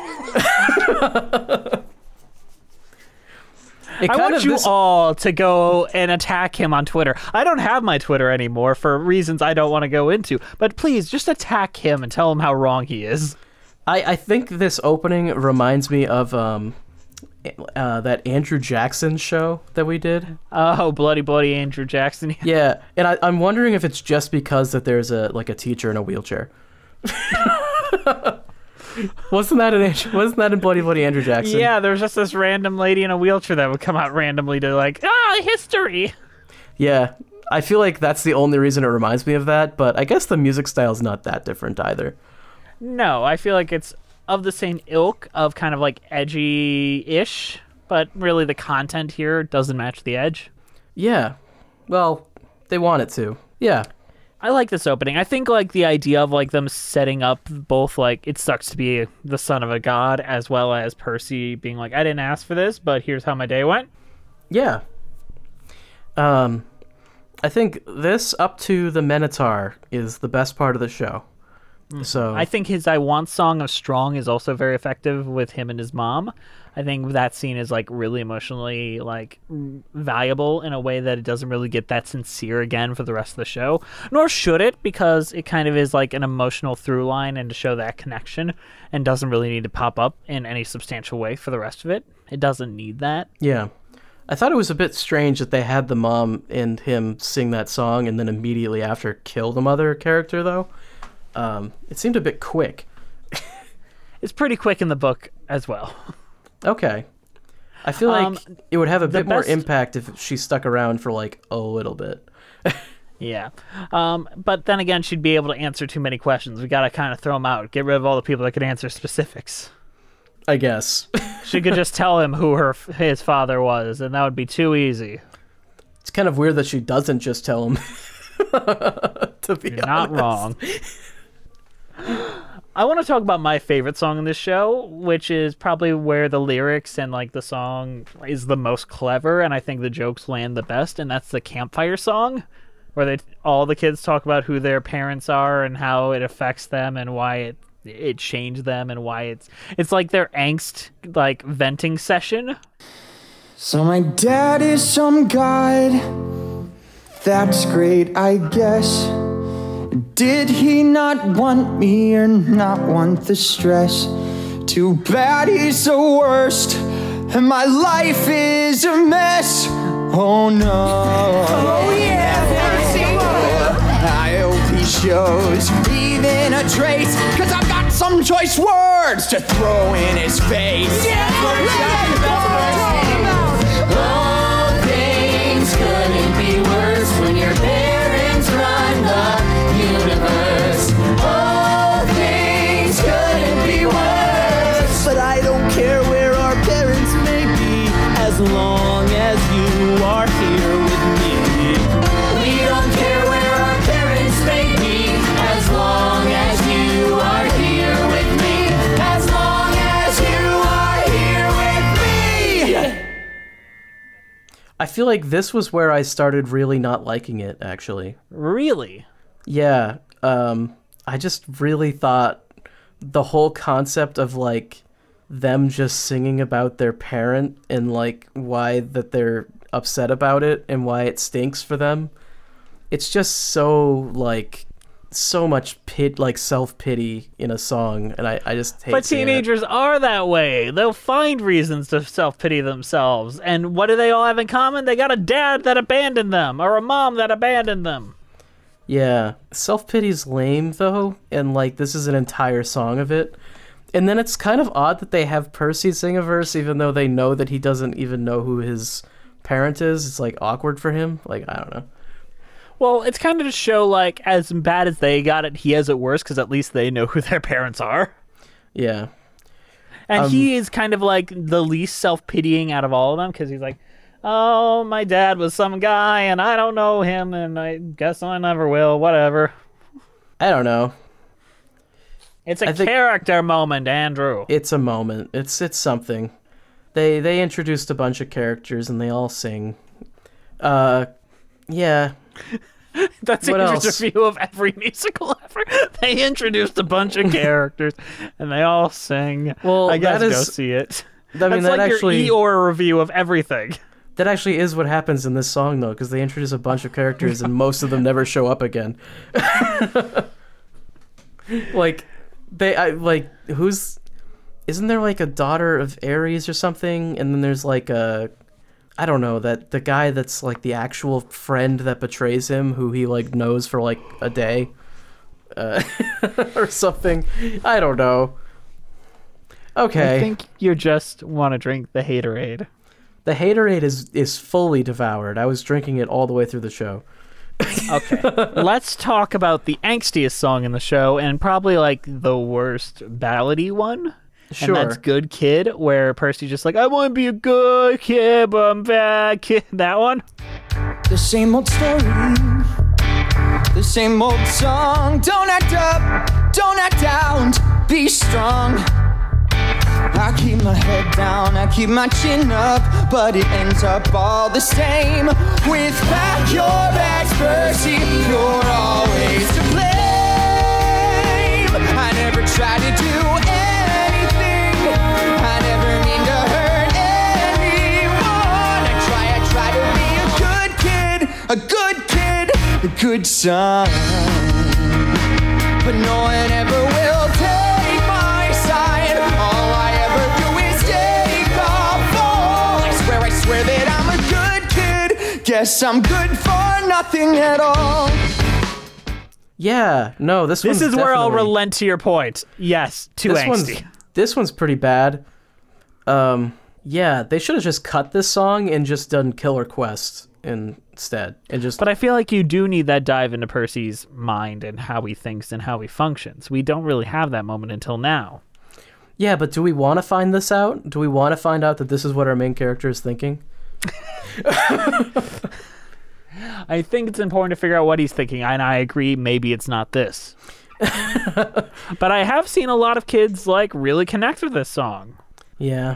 I want of you this... all to go and attack him on Twitter. I don't have my Twitter anymore for reasons I don't want to go into, but please just attack him and tell him how wrong he is. I, I think this opening reminds me of um, uh, that Andrew Jackson show that we did. Oh, Bloody Bloody Andrew Jackson. Yeah, and I, I'm wondering if it's just because that there's a like a teacher in a wheelchair. wasn't that an wasn't that in Bloody Bloody Andrew Jackson? Yeah, there was just this random lady in a wheelchair that would come out randomly to like, ah, history. Yeah, I feel like that's the only reason it reminds me of that, but I guess the music style's not that different either. No, I feel like it's of the same ilk of kind of like edgy-ish, but really the content here doesn't match the edge. Yeah, well, they want it to. Yeah. I like this opening. I think like the idea of like them setting up both like it sucks to be the son of a god as well as Percy being like, I didn't ask for this, but here's how my day went. Yeah. Um, I think this up to the Minotaur is the best part of the show. So I think his I Want Song of Strong is also very effective with him and his mom. I think that scene is like really emotionally like valuable in a way that it doesn't really get that sincere again for the rest of the show. Nor should it, because it kind of is like an emotional through line and to show that connection and doesn't really need to pop up in any substantial way for the rest of it. It doesn't need that. Yeah. I thought it was a bit strange that they had the mom and him sing that song and then immediately after kill the mother character though. Um, it seemed a bit quick. It's pretty quick in the book as well. Okay. I feel like Um, it would have a bit more best- impact if she stuck around for like a little bit. Yeah. Um, but then again, she'd be able to answer too many questions. We got to kind of throw them out. Get rid of all the people that could answer specifics. I guess. She could just tell him who her his father was, and that would be too easy. It's kind of weird that she doesn't just tell him. To be You're not honest. wrong. I want to talk about my favorite song in this show, which is probably where the lyrics and like the song is the most clever, and I think the jokes land the best, and that's the campfire song, where they all the kids talk about who their parents are and how it affects them and why it it changed them and why it's it's like their angst like venting session. So my dad is some god. That's great, I guess. Did he not want me or not want the stress? Too bad he's the worst, and my life is a mess. Oh no. Oh yeah, I hope he shows even a trace, cause I've got some choice words to throw in his face. Yeah, all things couldn't be worse when your parents run the universe. All things couldn't be worse. But I don't care where our parents may be, as long as you are here with me. We don't care where our parents may be, as long as you are here with me. As long as you are here with me. I feel like this was where I started really not liking it, actually. Really? Yeah, um, I just really thought the whole concept of, like, them just singing about their parent and, like, why that they're upset about it and why it stinks for them. It's just so, like, so much pit, like, self-pity in a song, and I, I just hate But seeing it. teenagers are that way. They'll find reasons to self-pity themselves. And what do they all have in common? They got a dad that abandoned them or a mom that abandoned them. Yeah. Self-pity's lame, though, and, like, this is an entire song of it. And then it's kind of odd that they have Percy sing a verse, even though they know that he doesn't even know who his parent is. It's, like, awkward for him. Like, I don't know. Well, it's kind of to show, like, as bad as they got it, he has it worse, because at least they know who their parents are. Yeah. And Um, he is kind of, like, the least self-pitying out of all of them, because he's like, oh, my dad was some guy, and I don't know him, and I guess I never will, whatever. I don't know. It's a I think- character moment, Andrew. It's a moment. It's it's something. They they introduced a bunch of characters, and they all sing. Uh, yeah. That's What a else? review of every musical ever. They introduced a bunch of characters, and they all sing. Well, I guess that go is- see it. I mean, That's that like actually- your Eeyore review of everything. That actually is what happens in this song, though, because they introduce a bunch of characters, and most of them never show up again. Like, they, I, like, who's, isn't there, like, a daughter of Ares or something? And then there's, like, a, I don't know, that, the guy that's, like, the actual friend that betrays him, who he, like, knows for, like, a day, uh, or something. I don't know. Okay. I think you just want to drink the Haterade. The Haterade is, is fully devoured. I was drinking it all the way through the show. Okay, let's talk about the angstiest song in the show, and probably like the worst ballady one. Sure. And that's Good Kid, where Percy's just like, I want to be a good kid, but I'm a bad kid. That one? The same old story, the same old song. Don't act up, don't act down, be strong. I keep my head down, I keep my chin up, but it ends up all the same. With pack your bags, Percy, you're always to blame. I never try to do anything, I never mean to hurt anyone. I try, I try to be a good kid, a good kid, a good son. But no one ever will take my side. All I ever do is take off. Oh, I swear, I swear that I'm a good kid. Guess I'm good for nothing at all. Yeah, no, this This one's is where I'll definitely- relent to your point. Yes, too this angsty. One's, this one's pretty bad. Um, yeah, they should have just cut this song and just done Killer Quest instead, and just. But I feel like you do need that dive into Percy's mind and how he thinks and how he functions. We don't really have that moment until now. Yeah, but do we want to find this out? Do we want to find out that this is what our main character is thinking? I think it's important to figure out what he's thinking, and I agree, maybe it's not this. But I have seen a lot of kids, like, really connect with this song. Yeah.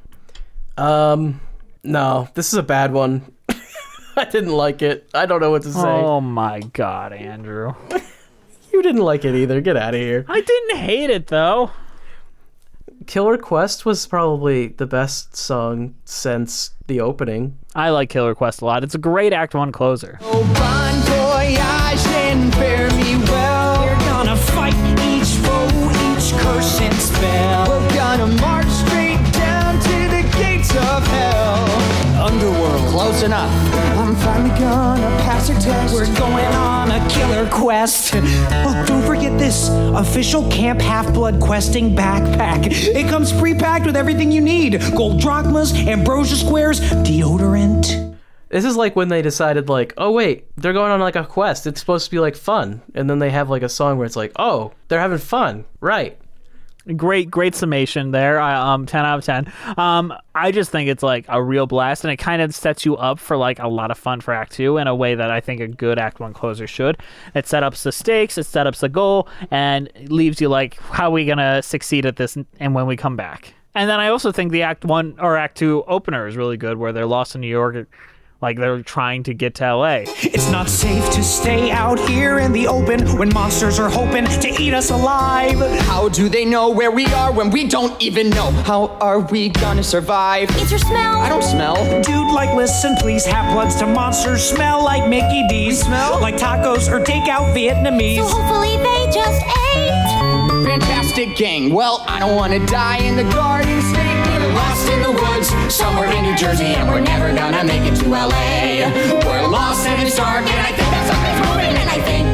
Um, no, this is a bad one. I didn't like it. I don't know what to say. Oh my god, Andrew. You didn't like it either. Get out of here. I didn't hate it, though. Killer Quest was probably the best song since the opening. I like Killer Quest a lot. It's a great Act One closer. Oh, bon voyage and fare me well. We're gonna fight each foe, each curse and spell. We're gonna march straight down to the gates of hell. Underworld, close enough. I'm finally gonna pass her test. We're going on a killer quest. Oh, don't forget this official Camp Half-Blood questing backpack. It comes pre-packed with everything you need. Gold drachmas, ambrosia squares, deodorant. This is like when they decided, like, oh wait, they're going on like a quest. It's supposed to be like fun, and then they have like a song where it's like, oh, they're having fun, right? Great, great summation there. I, um, ten out of ten. Um, I just think it's like a real blast, and it kind of sets you up for like a lot of fun for Act Two in a way that I think a good Act One closer should. It sets up the stakes, it sets up the goal, and leaves you like, how are we gonna succeed at this, and when we come back. And then I also think the Act One or Act Two opener is really good, where they're lost in New York. Like they're trying to get to L A. It's not safe to stay out here in the open when monsters are hoping to eat us alive. How do they know where we are when we don't even know? How are we gonna survive? It's your smell. I don't smell. Dude, like, listen, please. Half-Bloods to monsters smell like Mickey D's. We smell? Like tacos or takeout Vietnamese. So hopefully they just ate. Fantastic gang. Well, I don't wanna die in the Garden State. We're lost in the woods, somewhere in New Jersey, and we're never gonna make it to L A. We're lost and it's dark, and I think that something's moving, and I think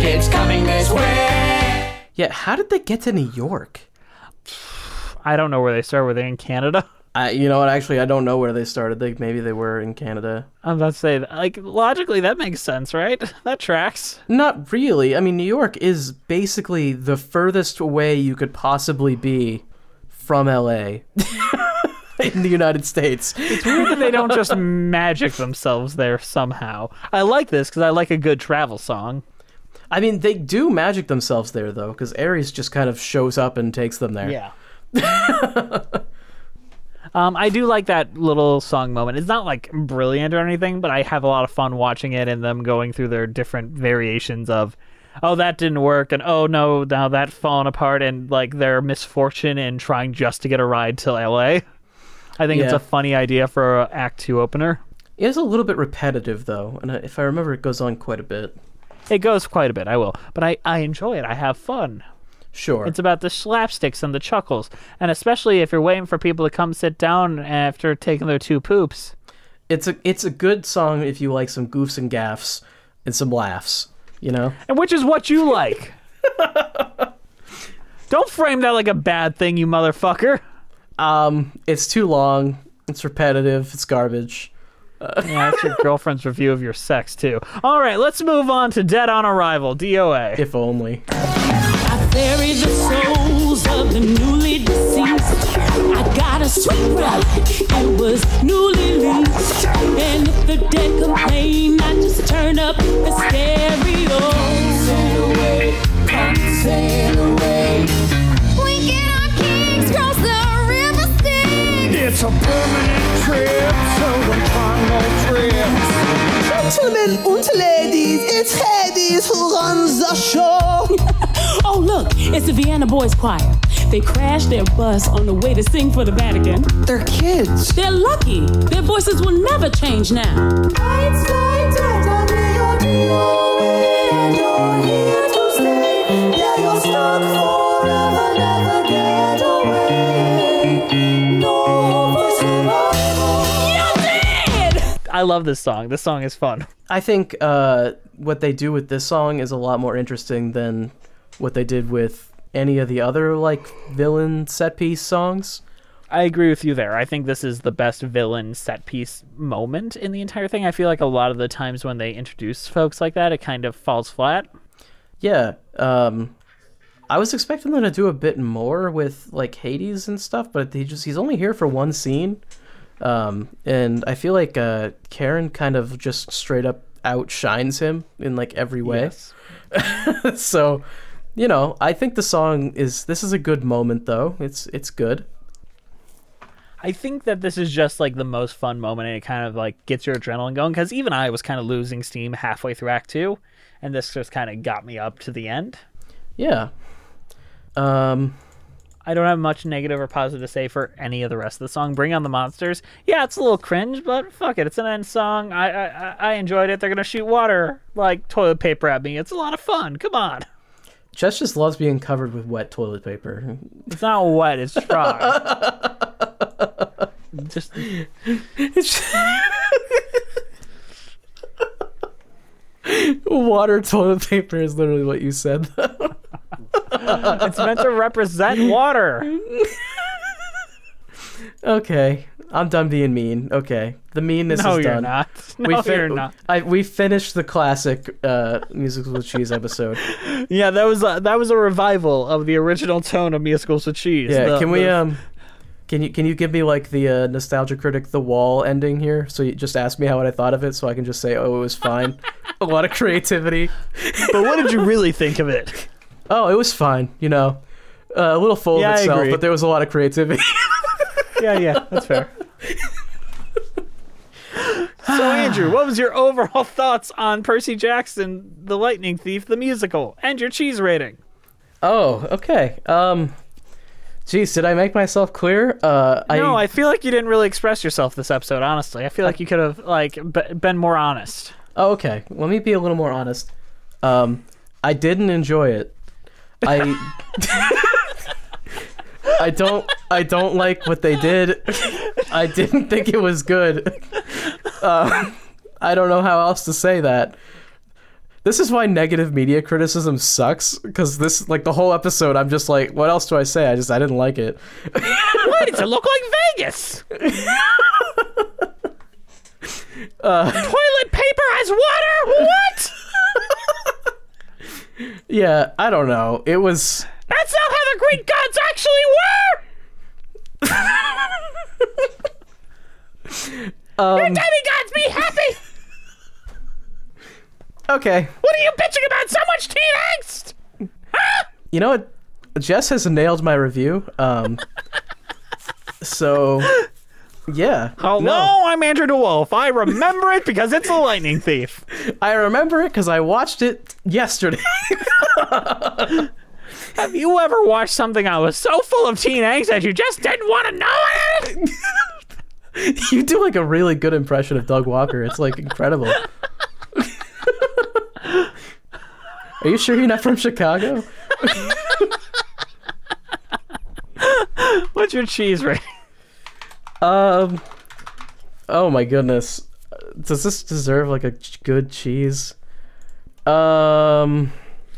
It's coming this way. Yeah, how did they get to New York? I don't know where they started. Were they in Canada? I, you know what? Actually, I don't know where they started. They maybe they were in Canada. I'm about to say, like, logically, that makes sense, right? That tracks. Not really. I mean, New York is basically the furthest away you could possibly be from L A in the United States. It's weird that they don't just magic themselves there somehow. I like this because I like a good travel song. I mean, they do magic themselves there, though, because Ares just kind of shows up and takes them there. Yeah. um, I do like that little song moment. It's not, like, brilliant or anything, but I have a lot of fun watching it and them going through their different variations of, oh, that didn't work, and oh, no, now that's fallen apart, and, like, their misfortune in trying just to get a ride to L A. I think Yeah. it's a funny idea for an Act two opener. It is a little bit repetitive, though, and if I remember, it goes on quite a bit. It goes quite a bit, I will. But I, I enjoy it. I have fun. Sure. It's about the slapsticks and the chuckles. And especially if you're waiting for people to come sit down after taking their two poops. It's a it's a good song if you like some goofs and gaffs and some laughs, you know? And which is what you like. Don't frame that like a bad thing, you motherfucker. Um, it's too long. It's repetitive. It's garbage. Uh, yeah, that's your girlfriend's review of your sex, too. All right, let's move on to Dead on Arrival, D O A. If only. I bury the souls of the newly deceased. I got a sweet ride. It was newly leased. And if the dead complain, I just turn up the stereo. Sail away, come sail away. We get our kings cross the river Styx. It's a permanent trip, so don't find no trips. Gentlemen and ladies, it's Hades who runs the show. Oh, look, it's the Vienna Boys Choir. They crashed their bus on the way to sing for the Vatican. They're kids. They're lucky. Their voices will never change now. Lights, lights, lights on your D O A, and you're here to stay. Yeah, you're stuck forever, never get away. No for survival. You're dead! I love this song. This song is fun. I think uh, what they do with this song is a lot more interesting than what they did with any of the other, like, villain set-piece songs. I agree with you there. I think this is the best villain set-piece moment in the entire thing. I feel like a lot of the times when they introduce folks like that, it kind of falls flat. Yeah, um, I was expecting them to do a bit more with, like, Hades and stuff, but he just he's only here for one scene. Um, and I feel like uh, Karen kind of just straight up outshines him in, like, every way. Yes. So, you know, I think the song is, this is a good moment, though. It's it's good. I think that this is just, like, the most fun moment, and it kind of, like, gets your adrenaline going, because even I was kind of losing steam halfway through Act two, and this just kind of got me up to the end. Yeah. Um... I don't have much negative or positive to say for any of the rest of the song. Bring on the Monsters. Yeah, it's a little cringe, but fuck it. It's an end song. I I, I enjoyed it. They're going to shoot water like toilet paper at me. It's a lot of fun. Come on. Jess just loves being covered with wet toilet paper. It's not wet. It's dry. just... Water toilet paper is literally what you said. It's meant to represent water. Okay, I'm done being mean. Okay, the meanness no, is you're done. Not. No, we fin- you're not. I, we finished the classic uh, Musicals with Cheese episode. Yeah, that was a, that was a revival of the original tone of Musicals with Cheese. Yeah, the, can we the... um, can you can you give me like the uh, Nostalgia Critic The Wall ending here? So you just ask me how I thought of it, so I can just say, oh, it was fine. A lot of creativity. But what did you really think of it? Oh, it was fine. You know, uh, a little full yeah, of itself, I agree. but there was a lot of creativity. yeah, yeah, that's fair. So, Andrew, what was your overall thoughts on Percy Jackson, The Lightning Thief, the musical, and your cheese rating? Oh, okay. Um, geez, did I make myself clear? Uh, no, I... I feel like you didn't really express yourself this episode, honestly. I feel like you could have, like, b- been more honest. Oh, okay. Let me be a little more honest. Um, I didn't enjoy it. I... I don't I don't like what they did. I didn't think it was good. Uh, I don't know how else to say that. This is why negative media criticism sucks, because this, like, the whole episode, I'm just like, what else do I say? I just, I didn't like it. Why does it look like Vegas? uh, Toilet paper has water? What? Yeah, I don't know. It was... That's not how the Greek gods actually were! um, Your demigods be happy! Okay. What are you bitching about? So much teen angst! Huh? You know what? Jess has nailed my review. Um, so, yeah. Hello, No. I'm Andrew DeWolf. I remember it because it's a lightning thief. I remember it because I watched it yesterday. Have you ever watched something that was so full of teen angst that you just didn't want to know it? You do like a really good impression of Doug Walker. It's like incredible. Are you sure you're not from Chicago? What's your cheese rating? Um. Oh my goodness. Does this deserve like a ch- good cheese? Um.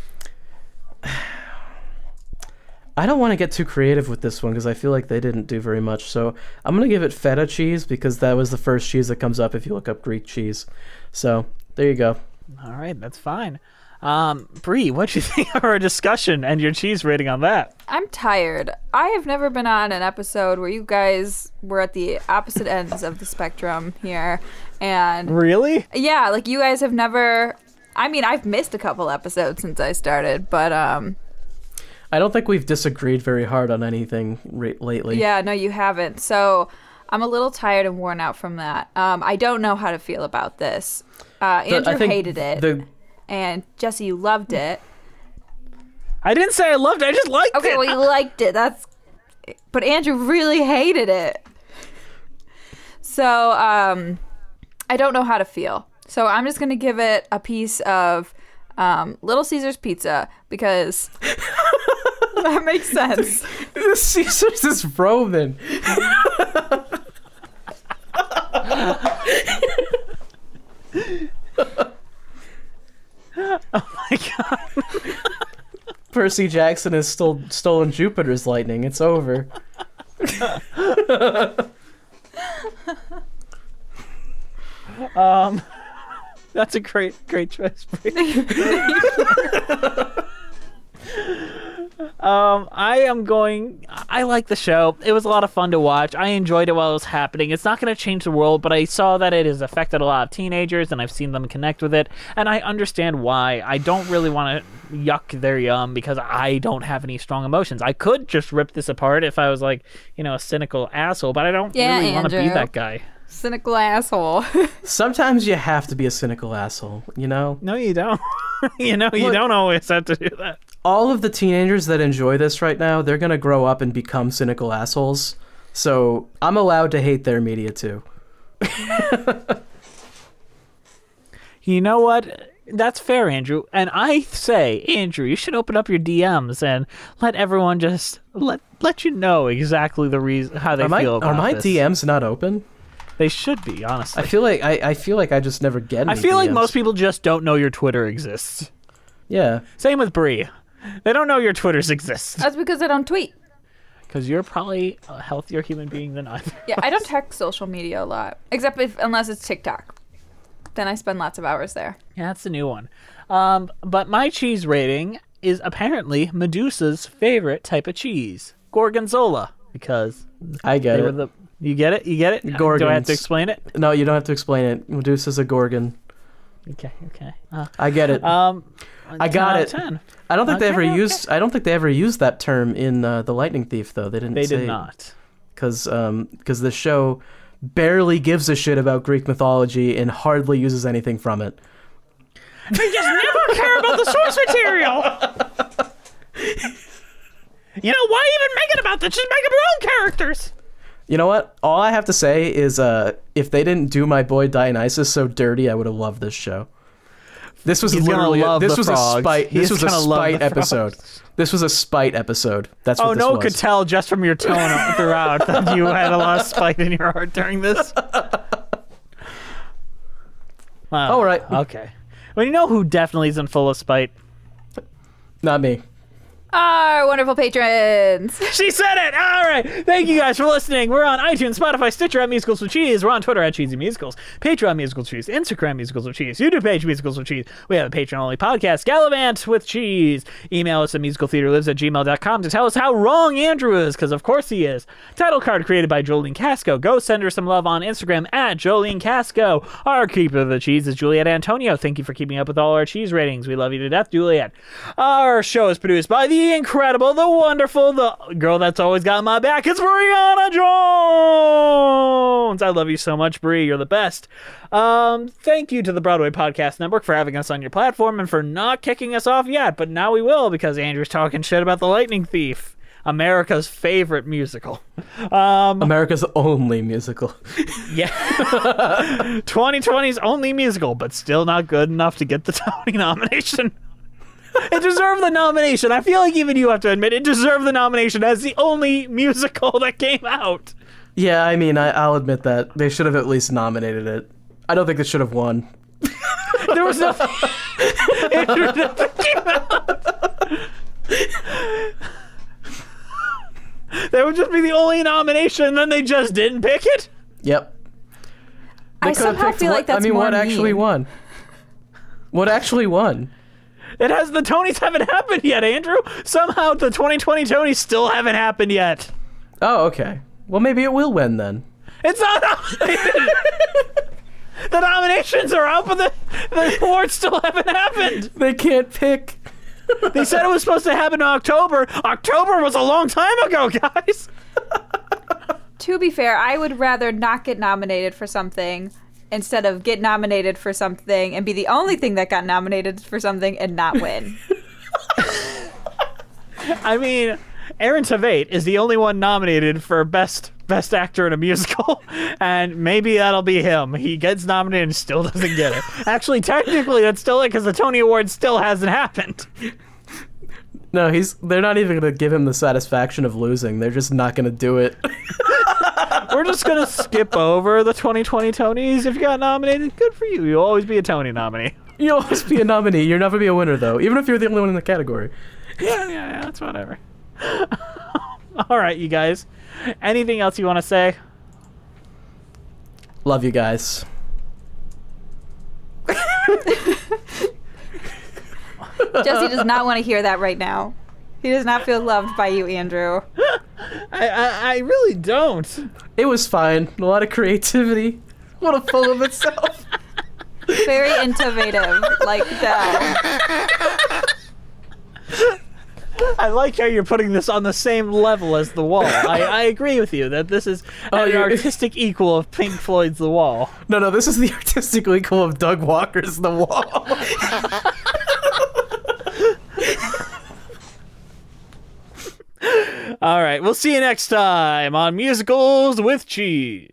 I don't want to get too creative with this one because I feel like they didn't do very much. So I'm going to give it feta cheese because that was the first cheese that comes up if you look up Greek cheese. So there you go. All right, that's fine. Um, Bree, what'd you think of our discussion and your cheese rating on that? I'm tired. I have never been on an episode where you guys were at the opposite ends of the spectrum here. And Really? yeah, like you guys have never... I mean, I've missed a couple episodes since I started, but um I don't think we've disagreed very hard on anything re- lately. yeah, no, you haven't. So I'm a little tired and worn out from that. Um, I don't know how to feel about this. Uh, The- I Andrew think hated it, the- and Jesse, you loved it. I didn't say I loved it. I just liked Okay, it. well, you liked it. That's, but Andrew really hated it. So um, I don't know how to feel. So I'm just gonna give it a piece of um, Little Caesars pizza because that makes sense. Caesar's is Roman. Oh my god. Percy Jackson has stole, stolen Jupiter's lightning. It's over. um, that's a great, great choice, Bree. Um, I am going. I like the show. It was a lot of fun to watch. I enjoyed it while it was happening. It's not going to change the world, but I saw that it has affected a lot of teenagers, and I've seen them connect with it, and I understand why. I don't really want to yuck their yum because I don't have any strong emotions. I could just rip this apart if I was like, you know, a cynical asshole, but I don't Yeah, really want to be Andrew. that guy. Cynical asshole. Sometimes you have to be a cynical asshole, you know? No, you don't. you know, you Look- don't always have to do that. All of the teenagers that enjoy this right now, they're going to grow up and become cynical assholes. So I'm allowed to hate their media too. You know what? That's fair, Andrew. And I say, Andrew, you should open up your D Ms and let everyone just let let you know exactly the reason how they are my, feel about Are my this. D Ms not open? They should be, honestly. I feel like I, I feel like I just never get any I feel like D Ms. most people just don't know your Twitter exists. Yeah. Same with Bree. They don't know your Twitters exist That's because I don't tweet. because you're probably a healthier human being than either. Yeah, I don't check social media a lot, except if unless it's TikTok. Then I spend lots of hours there. Yeah, that's the new one. Um, but my cheese rating is apparently Medusa's favorite type of cheese, Gorgonzola, because I get they it. were the. You get it? You get it? Gorgons. Do I have to explain it? No, you don't have to explain it. Medusa's a Gorgon. Okay, okay. Uh, I get it. Um, I got ten it. out of ten. I don't think they Okay, ever okay. used. I don't think they ever used that term in uh, the Lightning Thief, though. They didn't. They say did not. Because um, because the show barely gives a shit about Greek mythology and hardly uses anything from it. They just never care about the source material. You know, why even make it about this? Just make up your own characters. You know what? All I have to say is, uh, if they didn't do my boy Dionysus so dirty, I would have loved this show. This was He's gonna literally love this the was frogs. a spite. He's This was a gonna love spite the episode. frogs. This was a spite episode. That's what Oh, this no one was. could tell just from your tone throughout that you had a lot of spite in your heart during this. Wow. All right. Okay. Well, you know who definitely isn't full of spite? Not me. Our wonderful patrons. She said it! All right. Thank you guys for listening. We're on iTunes, Spotify, Stitcher at Musicals with Cheese. We're on Twitter at Cheesy Musicals. Patreon Musicals with Cheese. Instagram Musicals with Cheese. YouTube page Musicals with Cheese. We have a Patreon-only podcast, Gallivant with Cheese. Email us at musicaltheaterlives at gmail dot com to tell us how wrong Andrew is, because of course he is. Title card created by Jolene Casco. Go send her some love on Instagram at Jolene Casco. Our keeper of the cheese is Juliet Antonio. Thank you for keeping up with all our cheese ratings. We love you to death, Juliet. Our show is produced by the incredible, the wonderful, the girl that's always got my back. It's Brianna Jones. I love you so much, Brie. You're the best. Um, thank you to the Broadway Podcast Network for having us on your platform and for not kicking us off yet, but now we will because Andrew's talking shit about The Lightning Thief, America's favorite musical. Um, America's only musical. Yeah. twenty twenty's only musical, but still not good enough to get the Tony nomination. It deserved the nomination. I feel like even you have to admit it deserved the nomination as the only musical that came out. Yeah, I mean, I, I'll admit that. They should have at least nominated it. I don't think they should have won. There was nothing. nothing came out. That would just be the only nomination, and then they just didn't pick it? Yep. They I somehow feel what, like that's I mean, more what actually mean. won? What actually won? It has the Tonys haven't happened yet, Andrew. Somehow the twenty twenty Tonys still haven't happened yet. Oh, okay. Well, maybe it will win then. It's not nominated. The nominations are out, but the, the awards still haven't happened. They can't pick. They said it was supposed to happen in October. October was a long time ago, guys. To be fair, I would rather not get nominated for something instead of get nominated for something and be the only thing that got nominated for something and not win. I mean, Aaron Tveit is the only one nominated for best best actor in a musical, and maybe that'll be him. He gets nominated and still doesn't get it. Actually, technically, that's still it because the Tony Award still hasn't happened. No, he's. They're not even going to give him the satisfaction of losing. They're just not going to do it. We're just going to skip over the twenty twenty Tonys. If you got nominated, good for you. You'll always be a Tony nominee. You'll always be a nominee. You're not going to be a winner, though, even if you're the only one in the category. Yeah, yeah, yeah, that's whatever. All right, you guys. Anything else you want to say? Love you guys. Jesse does not want to hear that right now. He does not feel loved by you, Andrew. I, I, I really don't. It was fine. A lot of creativity. What a full of itself. Very innovative, like that. I like how you're putting this on the same level as The Wall. I, I agree with you that this is Oh, an you're- artistic equal of Pink Floyd's The Wall. No, no, this is the artistic equal of Doug Walker's The Wall. All right, we'll see you next time on Musicals with Cheese.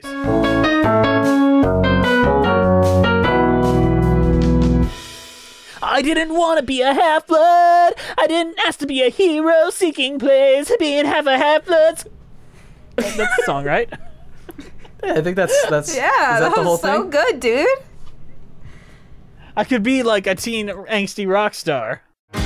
I didn't want to be a half-blood. I didn't ask to be a hero seeking place. Being half a half-blood. That's the song, right? Yeah, I think that's that's. Yeah, is that, that the whole was so thing? good, dude. I could be like a teen angsty rock star.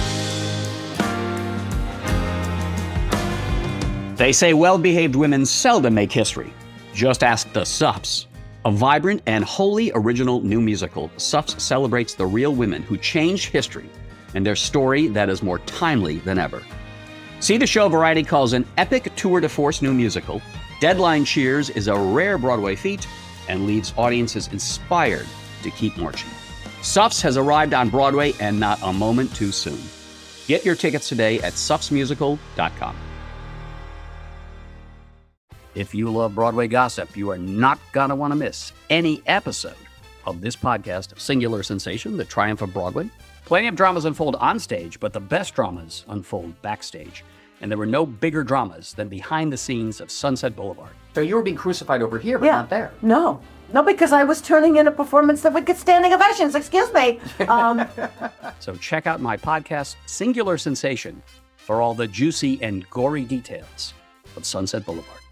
They say well-behaved women seldom make history. Just ask the Suffs. A vibrant and wholly original new musical, Suffs celebrates the real women who changed history and their story that is more timely than ever. See the show Variety calls an epic tour de force new musical. Deadline cheers is a rare Broadway feat and leaves audiences inspired to keep marching. Suffs has arrived on Broadway and not a moment too soon. Get your tickets today at suffs musical dot com. If you love Broadway gossip, you are not going to want to miss any episode of this podcast, Singular Sensation, The Triumph of Broadway. Plenty of dramas unfold on stage, but the best dramas unfold backstage. And there were no bigger dramas than behind the scenes of Sunset Boulevard. So you were being crucified over here, but Yeah. not there. No. No, because I was turning in a performance that would get standing ovations. Excuse me. Um, So check out my podcast, Singular Sensation, for all the juicy and gory details of Sunset Boulevard.